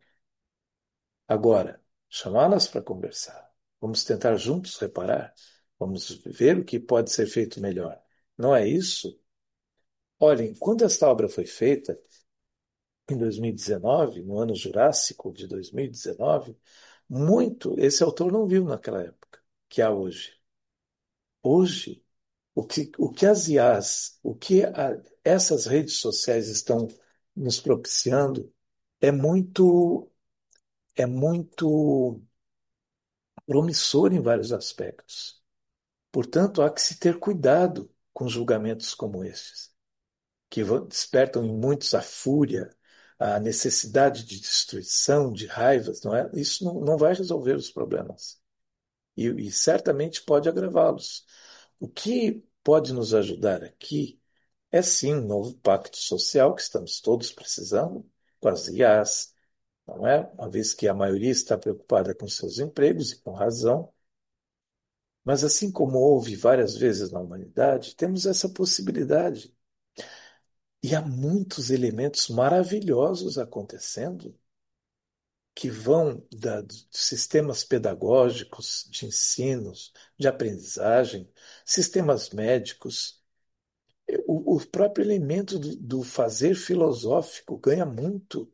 Agora, chamá-las para conversar. Vamos tentar juntos reparar. Vamos ver o que pode ser feito melhor. Não é isso? Olhem, quando esta obra foi feita, em dois mil e dezenove, no ano Jurássico de dois mil e dezenove, muito esse autor não viu naquela época, que há hoje. Hoje, o que, o que as I As, o que a, essas redes sociais estão nos propiciando é muito, é muito promissor em vários aspectos. Portanto, há que se ter cuidado com julgamentos como estes, que despertam em muitos a fúria, a necessidade de destruição, de raivas, não é? Isso não, não vai resolver os problemas e, e certamente pode agravá-los. O que pode nos ajudar aqui é sim um novo pacto social que estamos todos precisando com as I As, não é? Uma vez que a maioria está preocupada com seus empregos e com razão, mas assim como houve várias vezes na humanidade, temos essa possibilidade. E há muitos elementos maravilhosos acontecendo que vão da, de sistemas pedagógicos, de ensinos, de aprendizagem, sistemas médicos. O, o próprio elemento do, do fazer filosófico ganha muito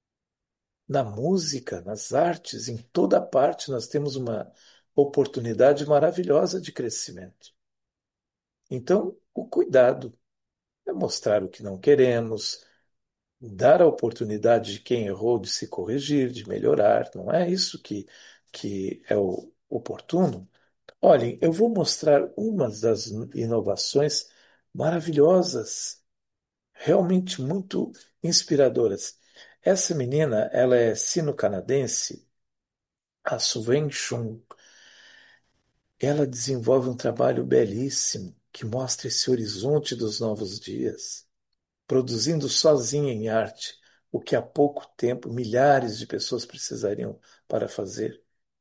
na música, nas artes, em toda parte nós temos uma oportunidade maravilhosa de crescimento. Então, o cuidado é mostrar o que não queremos, dar a oportunidade de quem errou de se corrigir, de melhorar. Não é isso que, que é o oportuno? Olhem, eu vou mostrar umas das inovações maravilhosas, realmente muito inspiradoras. Essa menina, ela é sino-canadense, a Suven Chun. Ela desenvolve um trabalho belíssimo que mostra esse horizonte dos novos dias, produzindo sozinha em arte o que há pouco tempo milhares de pessoas precisariam para fazer.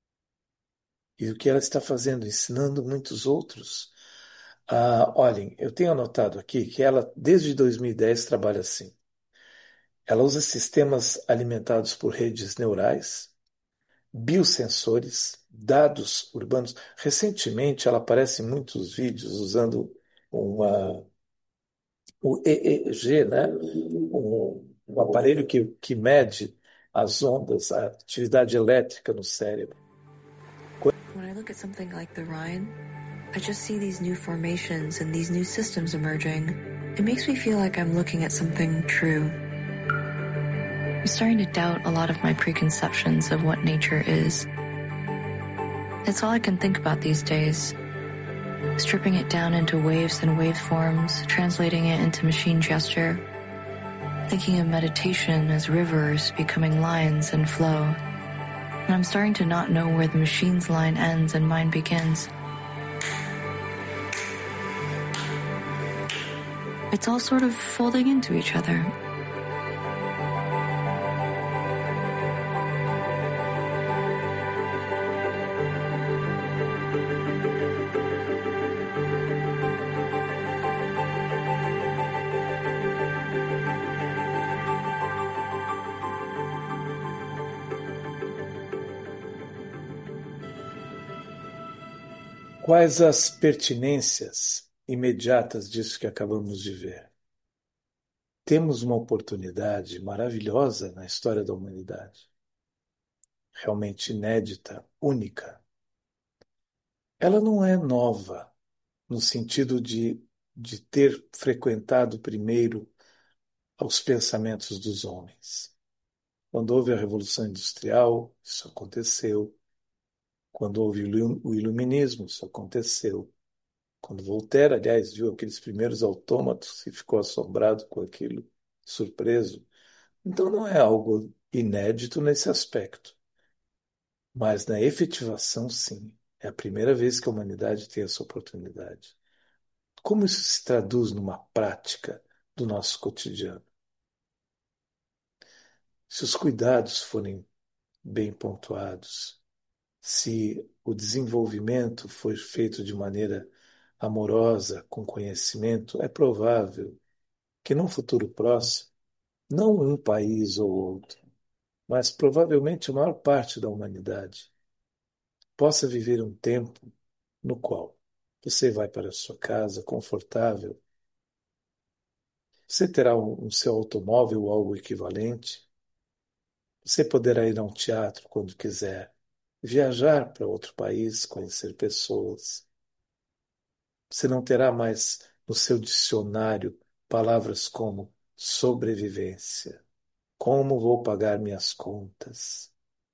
E o que ela está fazendo? Ensinando muitos outros. Ah, olhem, eu tenho anotado aqui que ela, desde dois mil e dez, trabalha assim. Ela usa sistemas alimentados por redes neurais, biosensores, dados urbanos. Recentemente, ela aparece em muitos vídeos usando uma, o E E G, né? Um, um aparelho que, que mede as ondas, a atividade elétrica no cérebro. When I look at something like the Rhine, I just see these new formations and these new systems emerging. It makes me feel like I'm looking at something true. I'm starting to doubt a lot of my preconceptions of what nature is. It's all I can think about these days. Stripping it down into waves and waveforms, translating it into machine gesture. Thinking of meditation as rivers becoming lines and flow. And I'm starting to not know where the machine's line ends and mine begins. It's all sort of folding into each other. Quais as pertinências imediatas disso que acabamos de ver? Temos uma oportunidade maravilhosa na história da humanidade, realmente inédita, única. Ela não é nova, no sentido de, de ter frequentado primeiro aos pensamentos dos homens. Quando houve a Revolução Industrial, isso aconteceu. Quando houve o Iluminismo, isso aconteceu. Quando Voltaire, aliás, viu aqueles primeiros autômatos e ficou assombrado com aquilo, surpreso. Então não é algo inédito nesse aspecto. Mas na efetivação, sim. É a primeira vez que a humanidade tem essa oportunidade. Como isso se traduz numa prática do nosso cotidiano? Se os cuidados forem bem pontuados, se o desenvolvimento for feito de maneira amorosa, com conhecimento, é provável que num futuro próximo, não um país ou outro, mas provavelmente a maior parte da humanidade possa viver um tempo no qual você vai para a sua casa confortável, você terá um, um seu automóvel ou algo equivalente, você poderá ir a um teatro quando quiser, viajar para outro país, conhecer pessoas. Você não terá mais no seu dicionário palavras como sobrevivência, como vou pagar minhas contas,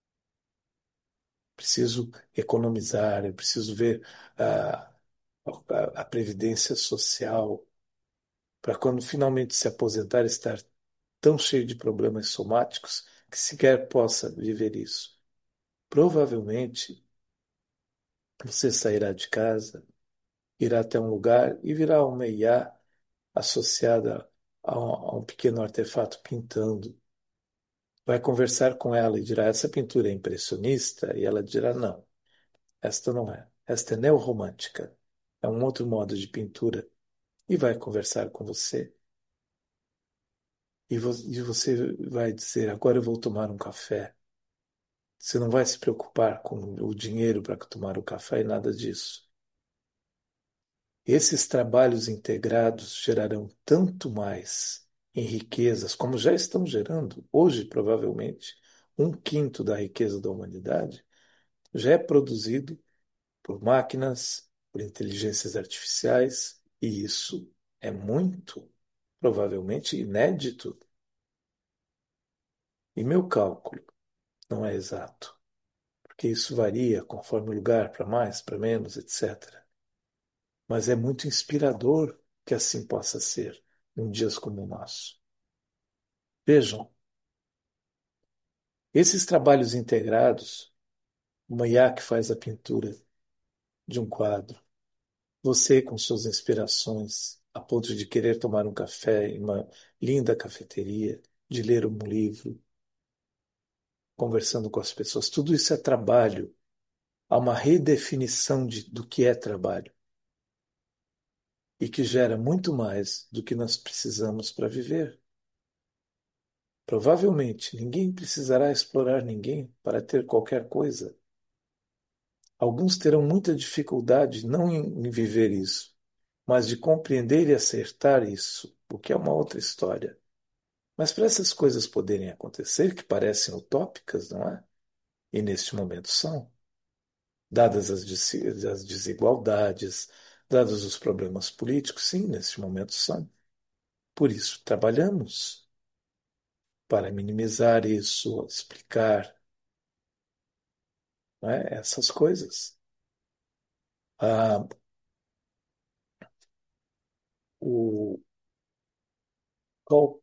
preciso economizar, eu preciso ver a, a, a previdência social para quando finalmente se aposentar estar tão cheio de problemas somáticos que sequer possa viver isso. Provavelmente você sairá de casa, irá até um lugar e virá uma I A associada a um, a um pequeno artefato pintando. Vai conversar com ela e dirá: essa pintura é impressionista? E ela dirá: não, esta não é. Esta é neorromântica. É um outro modo de pintura. E vai conversar com você. E, vo e você vai dizer: agora eu vou tomar um café. Você não vai se preocupar com o dinheiro para tomar o café e nada disso. Esses trabalhos integrados gerarão tanto mais em riquezas, como já estão gerando. Hoje, provavelmente, um quinto da riqueza da humanidade já é produzido por máquinas, por inteligências artificiais, e isso é muito, provavelmente, inédito. E meu cálculo não é exato, porque isso varia conforme o lugar, para mais, para menos, etcétera. Mas é muito inspirador que assim possa ser em dias como o nosso. Vejam, esses trabalhos integrados, uma I A que faz a pintura de um quadro, você com suas inspirações, a ponto de querer tomar um café em uma linda cafeteria, de ler um livro, conversando com as pessoas, tudo isso é trabalho. Há uma redefinição de, do que é trabalho e que gera muito mais do que nós precisamos para viver. Provavelmente ninguém precisará explorar ninguém para ter qualquer coisa. Alguns terão muita dificuldade não em, em viver isso, mas de compreender e acertar isso, o que é uma outra história. Mas para essas coisas poderem acontecer, que parecem utópicas, não é? E neste momento são, dadas as, des- as desigualdades, dados os problemas políticos, sim, neste momento são. Por isso, trabalhamos para minimizar isso, explicar, não é? Essas coisas. Ah, o Cole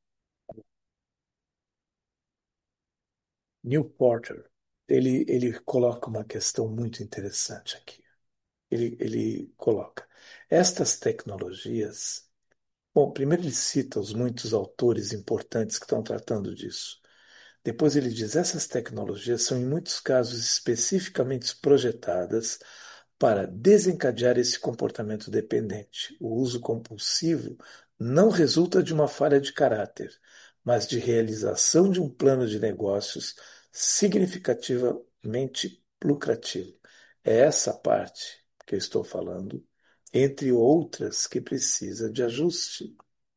Neil Porter, ele, ele coloca uma questão muito interessante aqui. Ele, ele coloca, estas tecnologias. Bom, primeiro ele cita os muitos autores importantes que estão tratando disso. Depois ele diz: essas tecnologias são, em muitos casos, especificamente projetadas para desencadear esse comportamento dependente. O uso compulsivo não resulta de uma falha de caráter, mas de realização de um plano de negócios significativamente lucrativo. É essa parte que eu estou falando, entre outras, que precisa de ajuste.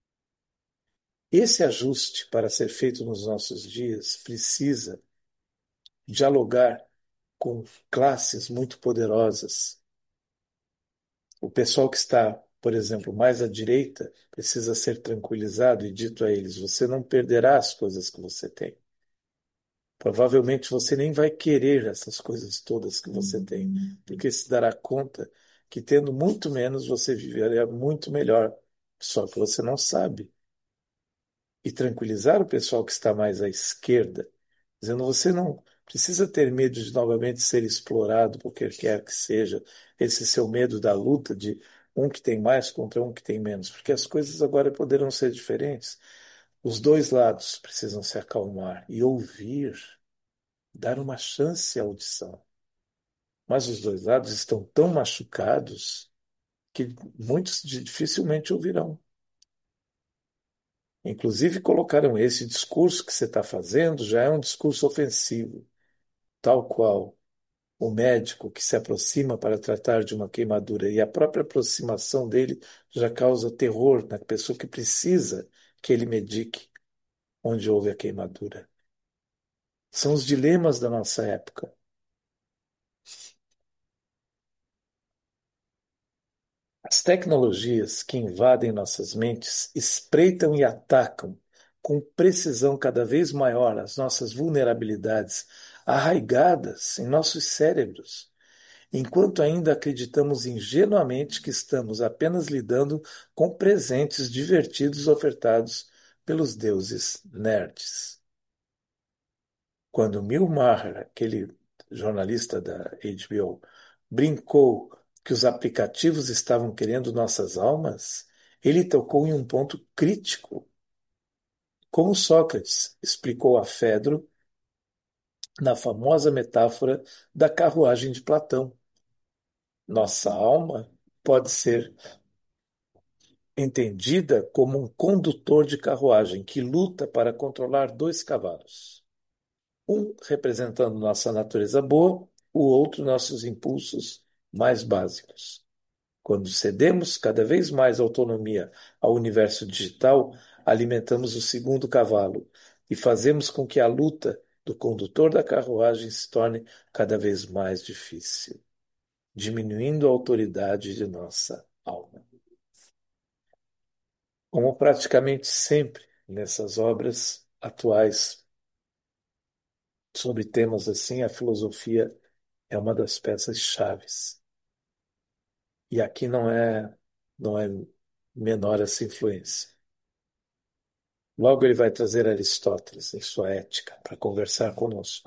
Esse ajuste, para ser feito nos nossos dias, precisa dialogar com classes muito poderosas. O pessoal que está, por exemplo, mais à direita, precisa ser tranquilizado e dito a eles: você não perderá as coisas que você tem. Provavelmente você nem vai querer essas coisas todas que você tem, porque se dará conta que tendo muito menos você viveria muito melhor, só que você não sabe. E tranquilizar o pessoal que está mais à esquerda, dizendo: você não precisa ter medo de novamente ser explorado por quem quer que seja, esse seu medo da luta de um que tem mais contra um que tem menos, porque as coisas agora poderão ser diferentes. Os dois lados precisam se acalmar e ouvir, dar uma chance à audição. Mas os dois lados estão tão machucados que muitos dificilmente ouvirão. Inclusive colocaram: esse discurso que você está fazendo já é um discurso ofensivo, tal qual o médico que se aproxima para tratar de uma queimadura, e a própria aproximação dele já causa terror na pessoa que precisa que ele medique onde houve a queimadura. São os dilemas da nossa época. As tecnologias que invadem nossas mentes espreitam e atacam com precisão cada vez maior as nossas vulnerabilidades arraigadas em nossos cérebros, enquanto ainda acreditamos ingenuamente que estamos apenas lidando com presentes divertidos ofertados pelos deuses nerds. Quando Bill Maher, aquele jornalista da H B O, brincou que os aplicativos estavam querendo nossas almas, ele tocou em um ponto crítico. Como Sócrates explicou a Fedro na famosa metáfora da carruagem de Platão. Nossa alma pode ser entendida como um condutor de carruagem que luta para controlar dois cavalos, um representando nossa natureza boa, o outro nossos impulsos mais básicos. Quando cedemos cada vez mais autonomia ao universo digital, alimentamos o segundo cavalo e fazemos com que a luta do condutor da carruagem se torne cada vez mais difícil, diminuindo a autoridade de nossa alma. Como praticamente sempre nessas obras atuais sobre temas assim, a filosofia é uma das peças chaves. E aqui não é não é menor essa influência. Logo ele vai trazer Aristóteles em sua Ética para conversar conosco.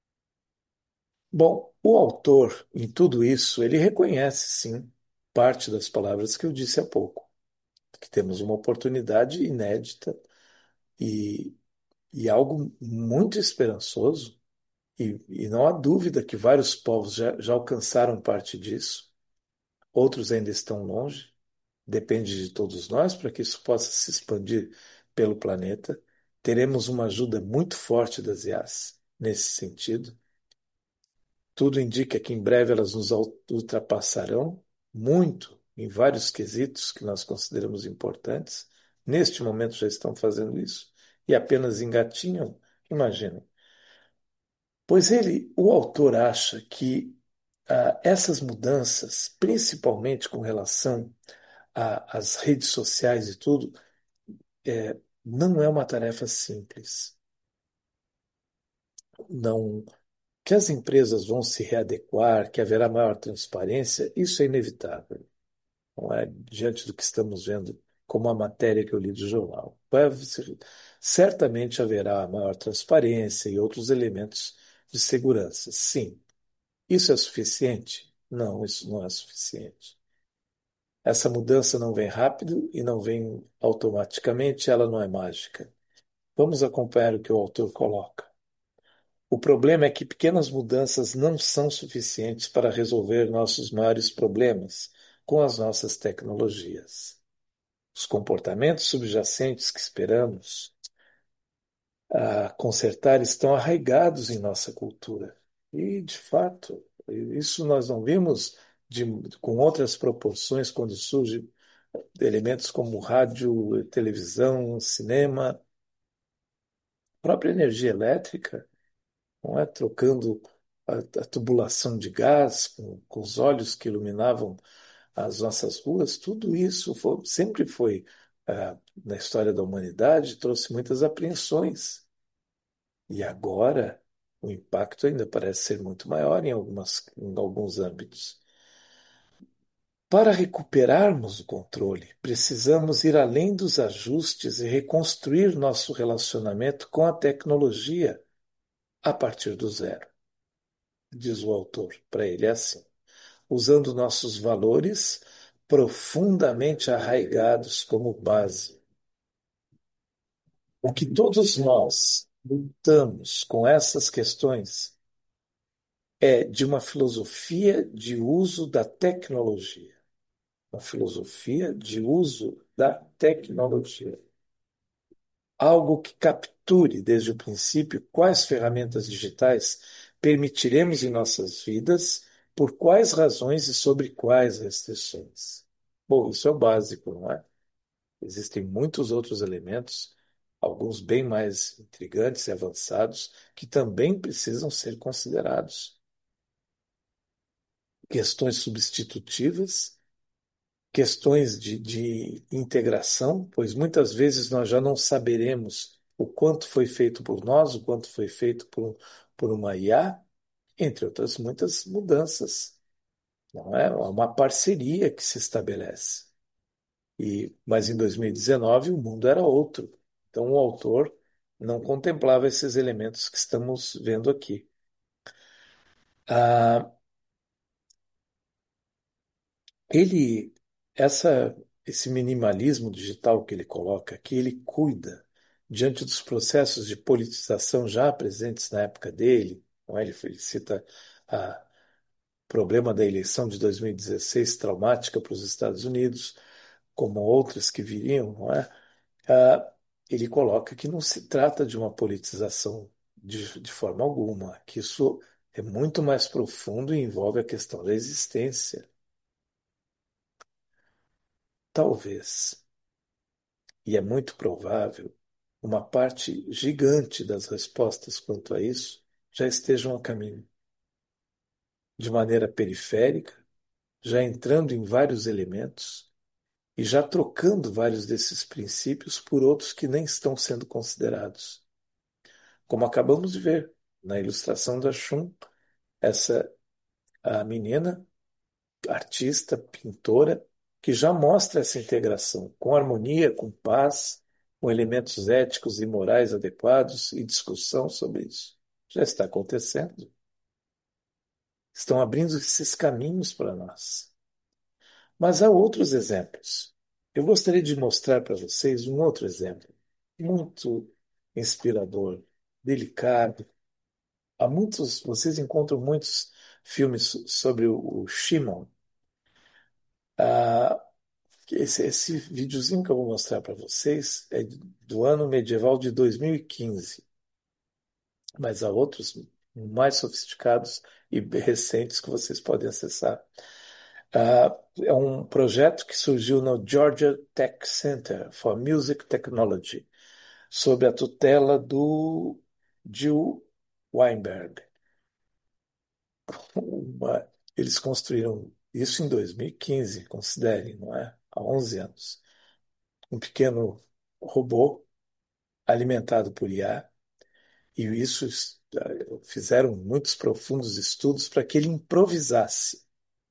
Bom, o autor, em tudo isso, ele reconhece, sim, parte das palavras que eu disse há pouco, que temos uma oportunidade inédita e, e algo muito esperançoso, e, e não há dúvida que vários povos já, já alcançaram parte disso, outros ainda estão longe, depende de todos nós para que isso possa se expandir pelo planeta. Teremos uma ajuda muito forte das I As nesse sentido. Tudo indica que em breve elas nos ultrapassarão muito em vários quesitos que nós consideramos importantes. Neste momento já estão fazendo isso e apenas engatinham. Imaginem. Pois ele, o autor, acha que ah, essas mudanças, principalmente com relação a- às redes sociais e tudo, é, não é uma tarefa simples. Não, que as empresas vão se readequar, que haverá maior transparência, isso é inevitável, não é? Diante do que estamos vendo, como a matéria que eu li do jornal. Vai ser- certamente haverá maior transparência e outros elementos de segurança. Sim. Isso é suficiente? Não, isso não é suficiente. Essa mudança não vem rápido e não vem automaticamente, ela não é mágica. Vamos acompanhar o que o autor coloca. O problema é que pequenas mudanças não são suficientes para resolver nossos maiores problemas com as nossas tecnologias. Os comportamentos subjacentes que esperamos a consertar estão arraigados em nossa cultura. E, de fato, isso nós não vimos de, com outras proporções quando surgem elementos como rádio, televisão, cinema, própria energia elétrica, não é? Trocando a, a tubulação de gás com, com os olhos que iluminavam as nossas ruas, tudo isso foi- sempre foi, ah, na história da humanidade, trouxe muitas apreensões. E agora o impacto ainda parece ser muito maior em algumas, em alguns âmbitos. Para recuperarmos o controle, precisamos ir além dos ajustes e reconstruir nosso relacionamento com a tecnologia a partir do zero, diz o autor. Para ele é assim, usando nossos valores profundamente arraigados como base. O que todos nós lutamos com essas questões é de uma filosofia de uso da tecnologia. Uma filosofia de uso da tecnologia. Algo que capture desde o princípio quais ferramentas digitais permitiremos em nossas vidas, por quais razões e sobre quais restrições. Bom, isso é o básico, não é? Existem muitos outros elementos, alguns bem mais intrigantes e avançados, que também precisam ser considerados. Questões substitutivas, questões de, de integração, pois muitas vezes nós já não saberemos o quanto foi feito por nós, o quanto foi feito por, por uma I A, entre outras muitas mudanças. Não é? É uma parceria que se estabelece. E, mas em dois mil e dezenove o mundo era outro. Então o autor não contemplava esses elementos que estamos vendo aqui. Ah, ele, essa, esse minimalismo digital que ele coloca aqui, ele cuida diante dos processos de politização já presentes na época dele. Não é? Ele, ele cita o problema da eleição de dois mil e dezesseis, traumática para os Estados Unidos, como outras que viriam, não é? Ah, ele coloca que não se trata de uma politização de, de forma alguma, que isso é muito mais profundo e envolve a questão da existência. Talvez, e é muito provável, uma parte gigante das respostas quanto a isso já estejam a caminho, de maneira periférica, já entrando em vários elementos e já trocando vários desses princípios por outros que nem estão sendo considerados. Como acabamos de ver na ilustração da Shun, essa a menina, artista, pintora, que já mostra essa integração com harmonia, com paz, com elementos éticos e morais adequados e discussão sobre isso. Já está acontecendo. Estão abrindo esses caminhos para nós. Mas há outros exemplos. Eu gostaria de mostrar para vocês um outro exemplo, muito inspirador, delicado. Há muitos, vocês encontram muitos filmes sobre o, o Shimon. Ah, esse, esse videozinho que eu vou mostrar para vocês é do ano medieval de dois mil e quinze, mas há outros. mais sofisticados e recentes que vocês podem acessar. Ah, é um projeto que surgiu no Georgia Tech Center for Music Technology, sob a tutela do Jill Weinberg. Uma- eles construíram isso em dois mil e quinze, considerem, não é? Há onze anos. Um pequeno robô alimentado por I A, e isso eh, fizeram muitos profundos estudos para que ele improvisasse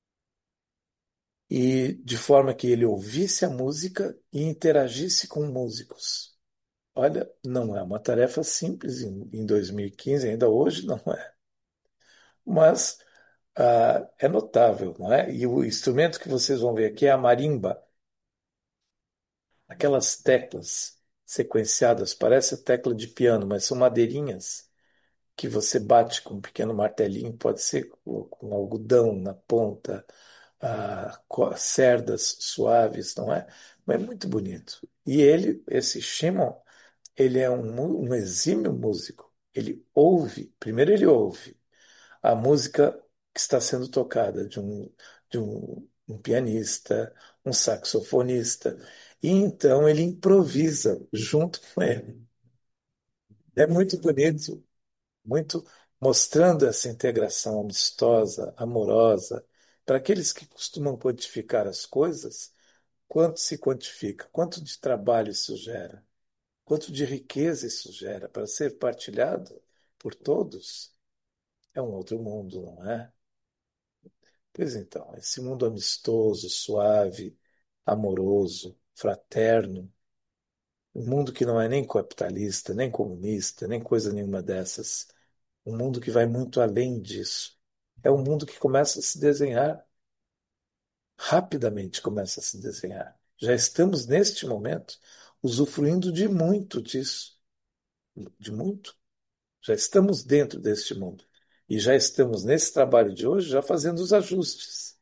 e de forma que ele ouvisse a música e interagisse com músicos. Olha, não é uma tarefa simples em, em dois mil e quinze, ainda hoje não é, mas ah, é notável, não é? E o instrumento que vocês vão ver aqui é a marimba, aquelas teclas sequenciadas, parece a tecla de piano, mas são madeirinhas que você bate com um pequeno martelinho, pode ser com, com algodão na ponta, ah, co- cerdas suaves, não é? Mas é muito bonito. E ele, esse Shimon, ele é um, mu- um exímio músico. Ele ouve, primeiro ele ouve a música que está sendo tocada de um, de um, um pianista, um saxofonista, e então ele improvisa junto com ele. É muito bonito, muito mostrando essa integração amistosa, amorosa. Para aqueles que costumam quantificar as coisas, quanto se quantifica, quanto de trabalho isso gera, quanto de riqueza isso gera para ser partilhado por todos, é um outro mundo, não é? Pois então, esse mundo amistoso, suave, amoroso, fraterno, um mundo que não é nem capitalista, nem comunista, nem coisa nenhuma dessas, um mundo que vai muito além disso. É um mundo que começa a se desenhar, rapidamente começa a se desenhar. Já estamos, neste momento, usufruindo de muito disso, de muito. Já estamos dentro deste mundo. E já estamos, nesse trabalho de hoje, já fazendo os ajustes.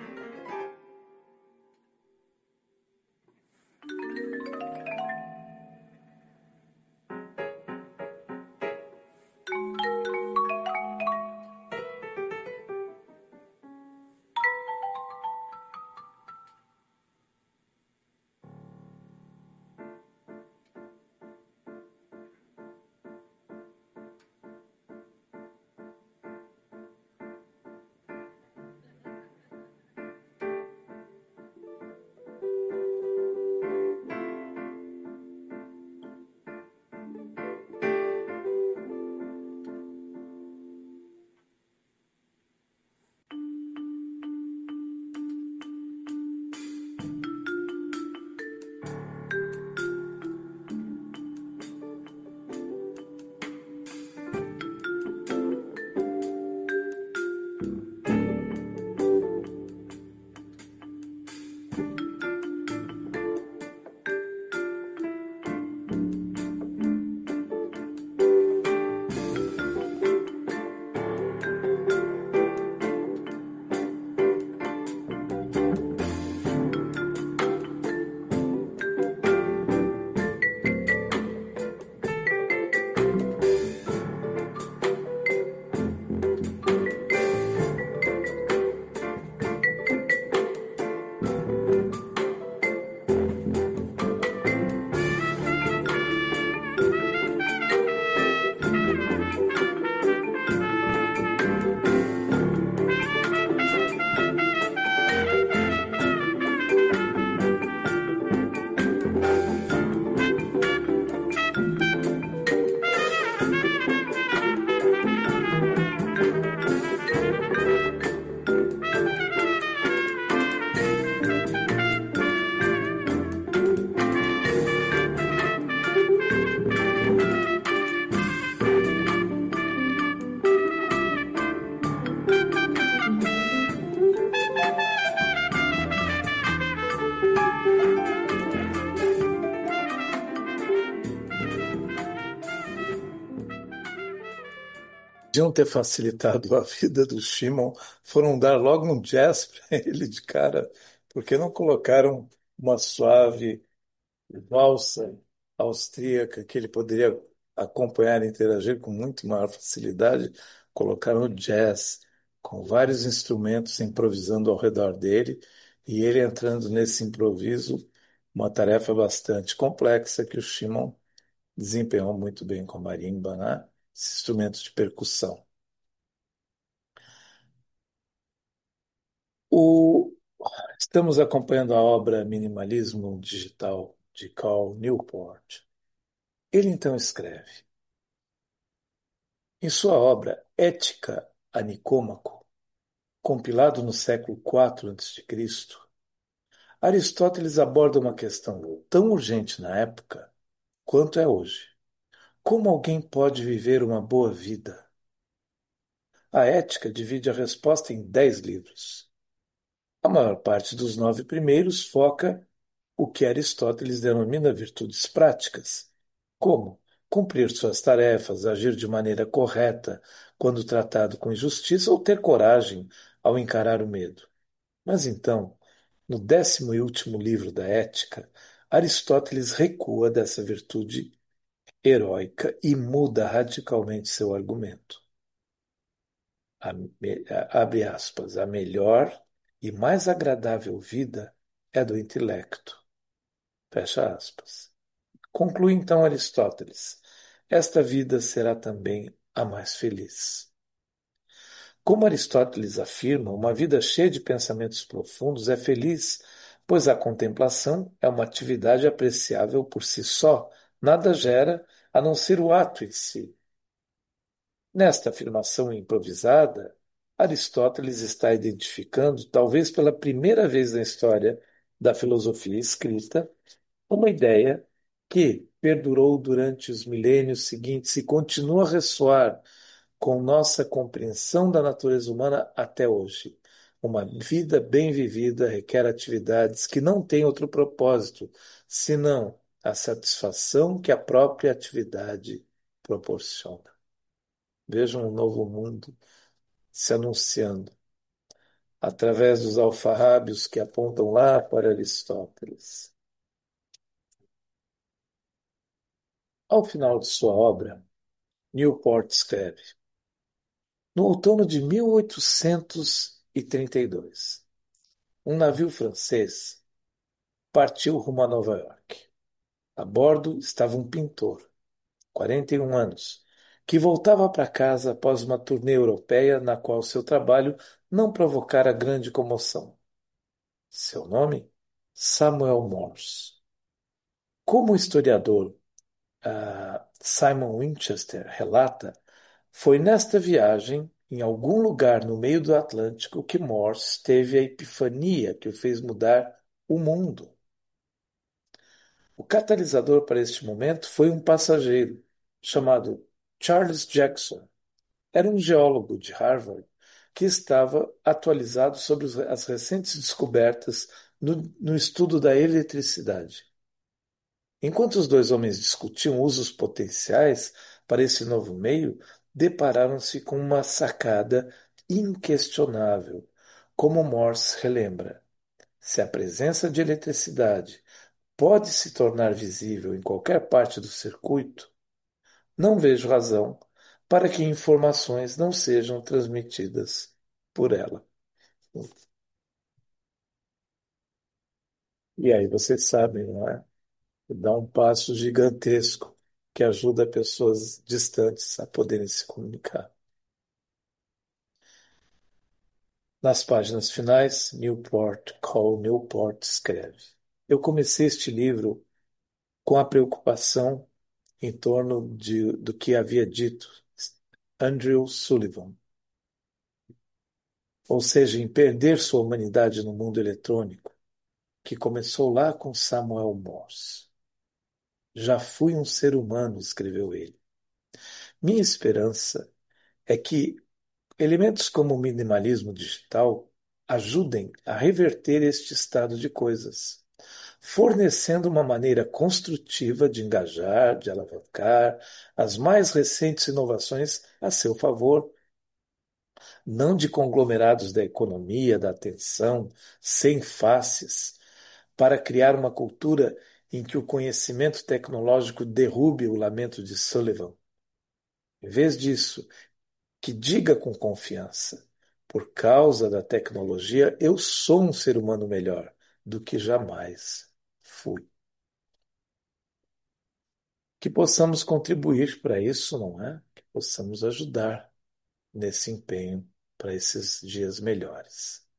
Podiam ter facilitado a vida do Shimon, foram dar logo um jazz para ele de cara, porque não colocaram uma suave valsa austríaca que ele poderia acompanhar e interagir com muito maior facilidade, colocaram o jazz, com vários instrumentos improvisando ao redor dele, e ele entrando nesse improviso, uma tarefa bastante complexa que o Shimon desempenhou muito bem com a marimba, né? Esses instrumentos de percussão. O... Estamos acompanhando a obra Minimalismo Digital de Cal Newport. Ele então escreve: em sua obra Ética a Nicômaco, compilado no século quatro antes de Cristo, Aristóteles aborda uma questão tão urgente na época quanto é hoje. Como alguém pode viver uma boa vida? A Ética divide a resposta em dez livros. A maior parte dos nove primeiros foca o que Aristóteles denomina virtudes práticas, como cumprir suas tarefas, agir de maneira correta quando tratado com injustiça ou ter coragem ao encarar o medo. Mas então, no décimo e último livro da Ética, Aristóteles recua dessa virtude heróica e muda radicalmente seu argumento. A, abre aspas, a melhor e mais agradável vida é do intelecto. Fecha aspas. Conclui então Aristóteles: esta vida será também a mais feliz. Como Aristóteles afirma, uma vida cheia de pensamentos profundos é feliz, pois a contemplação é uma atividade apreciável por si só, nada gera a não ser o ato em si. Nesta afirmação improvisada, Aristóteles está identificando, talvez pela primeira vez na história da filosofia escrita, uma ideia que perdurou durante os milênios seguintes e continua a ressoar com nossa compreensão da natureza humana até hoje. Uma vida bem vivida requer atividades que não têm outro propósito, senão a satisfação que a própria atividade proporciona. Vejam um novo mundo se anunciando através dos alfarrábios que apontam lá para Aristóteles. Ao final de sua obra, Newport escreve: no outono de mil oitocentos e trinta e dois, um navio francês partiu rumo a Nova York. A bordo estava um pintor, quarenta e um anos, que voltava para casa após uma turnê europeia na qual seu trabalho não provocara grande comoção. Seu nome? Samuel Morse. Como o historiador uh, Simon Winchester relata, foi nesta viagem, em algum lugar no meio do Atlântico, que Morse teve a epifania que o fez mudar o mundo. O catalisador para este momento foi um passageiro chamado Charles Jackson. Era um geólogo de Harvard que estava atualizado sobre as recentes descobertas no, no estudo da eletricidade. Enquanto os dois homens discutiam usos potenciais para esse novo meio, depararam-se com uma sacada inquestionável, como Morse relembra. Se a presença de eletricidade pode se tornar visível em qualquer parte do circuito, não vejo razão para que informações não sejam transmitidas por ela. E aí vocês sabem, não é? Dá um passo gigantesco que ajuda pessoas distantes a poderem se comunicar. Nas páginas finais, Newport, Call Newport escreve: eu comecei este livro com a preocupação em torno de, do que havia dito Andrew Sullivan, ou seja, em perder sua humanidade no mundo eletrônico, que começou lá com Samuel Morse. Já fui um ser humano, escreveu ele. Minha esperança é que elementos como o minimalismo digital ajudem a reverter este estado de coisas, fornecendo uma maneira construtiva de engajar, de alavancar as mais recentes inovações a seu favor, não de conglomerados da economia, da atenção, sem faces, para criar uma cultura em que o conhecimento tecnológico derrube o lamento de Sullivan. Em vez disso, que diga com confiança: por causa da tecnologia, eu sou um ser humano melhor do que jamais fui. Que possamos contribuir para isso, não é? Que possamos ajudar nesse empenho para esses dias melhores.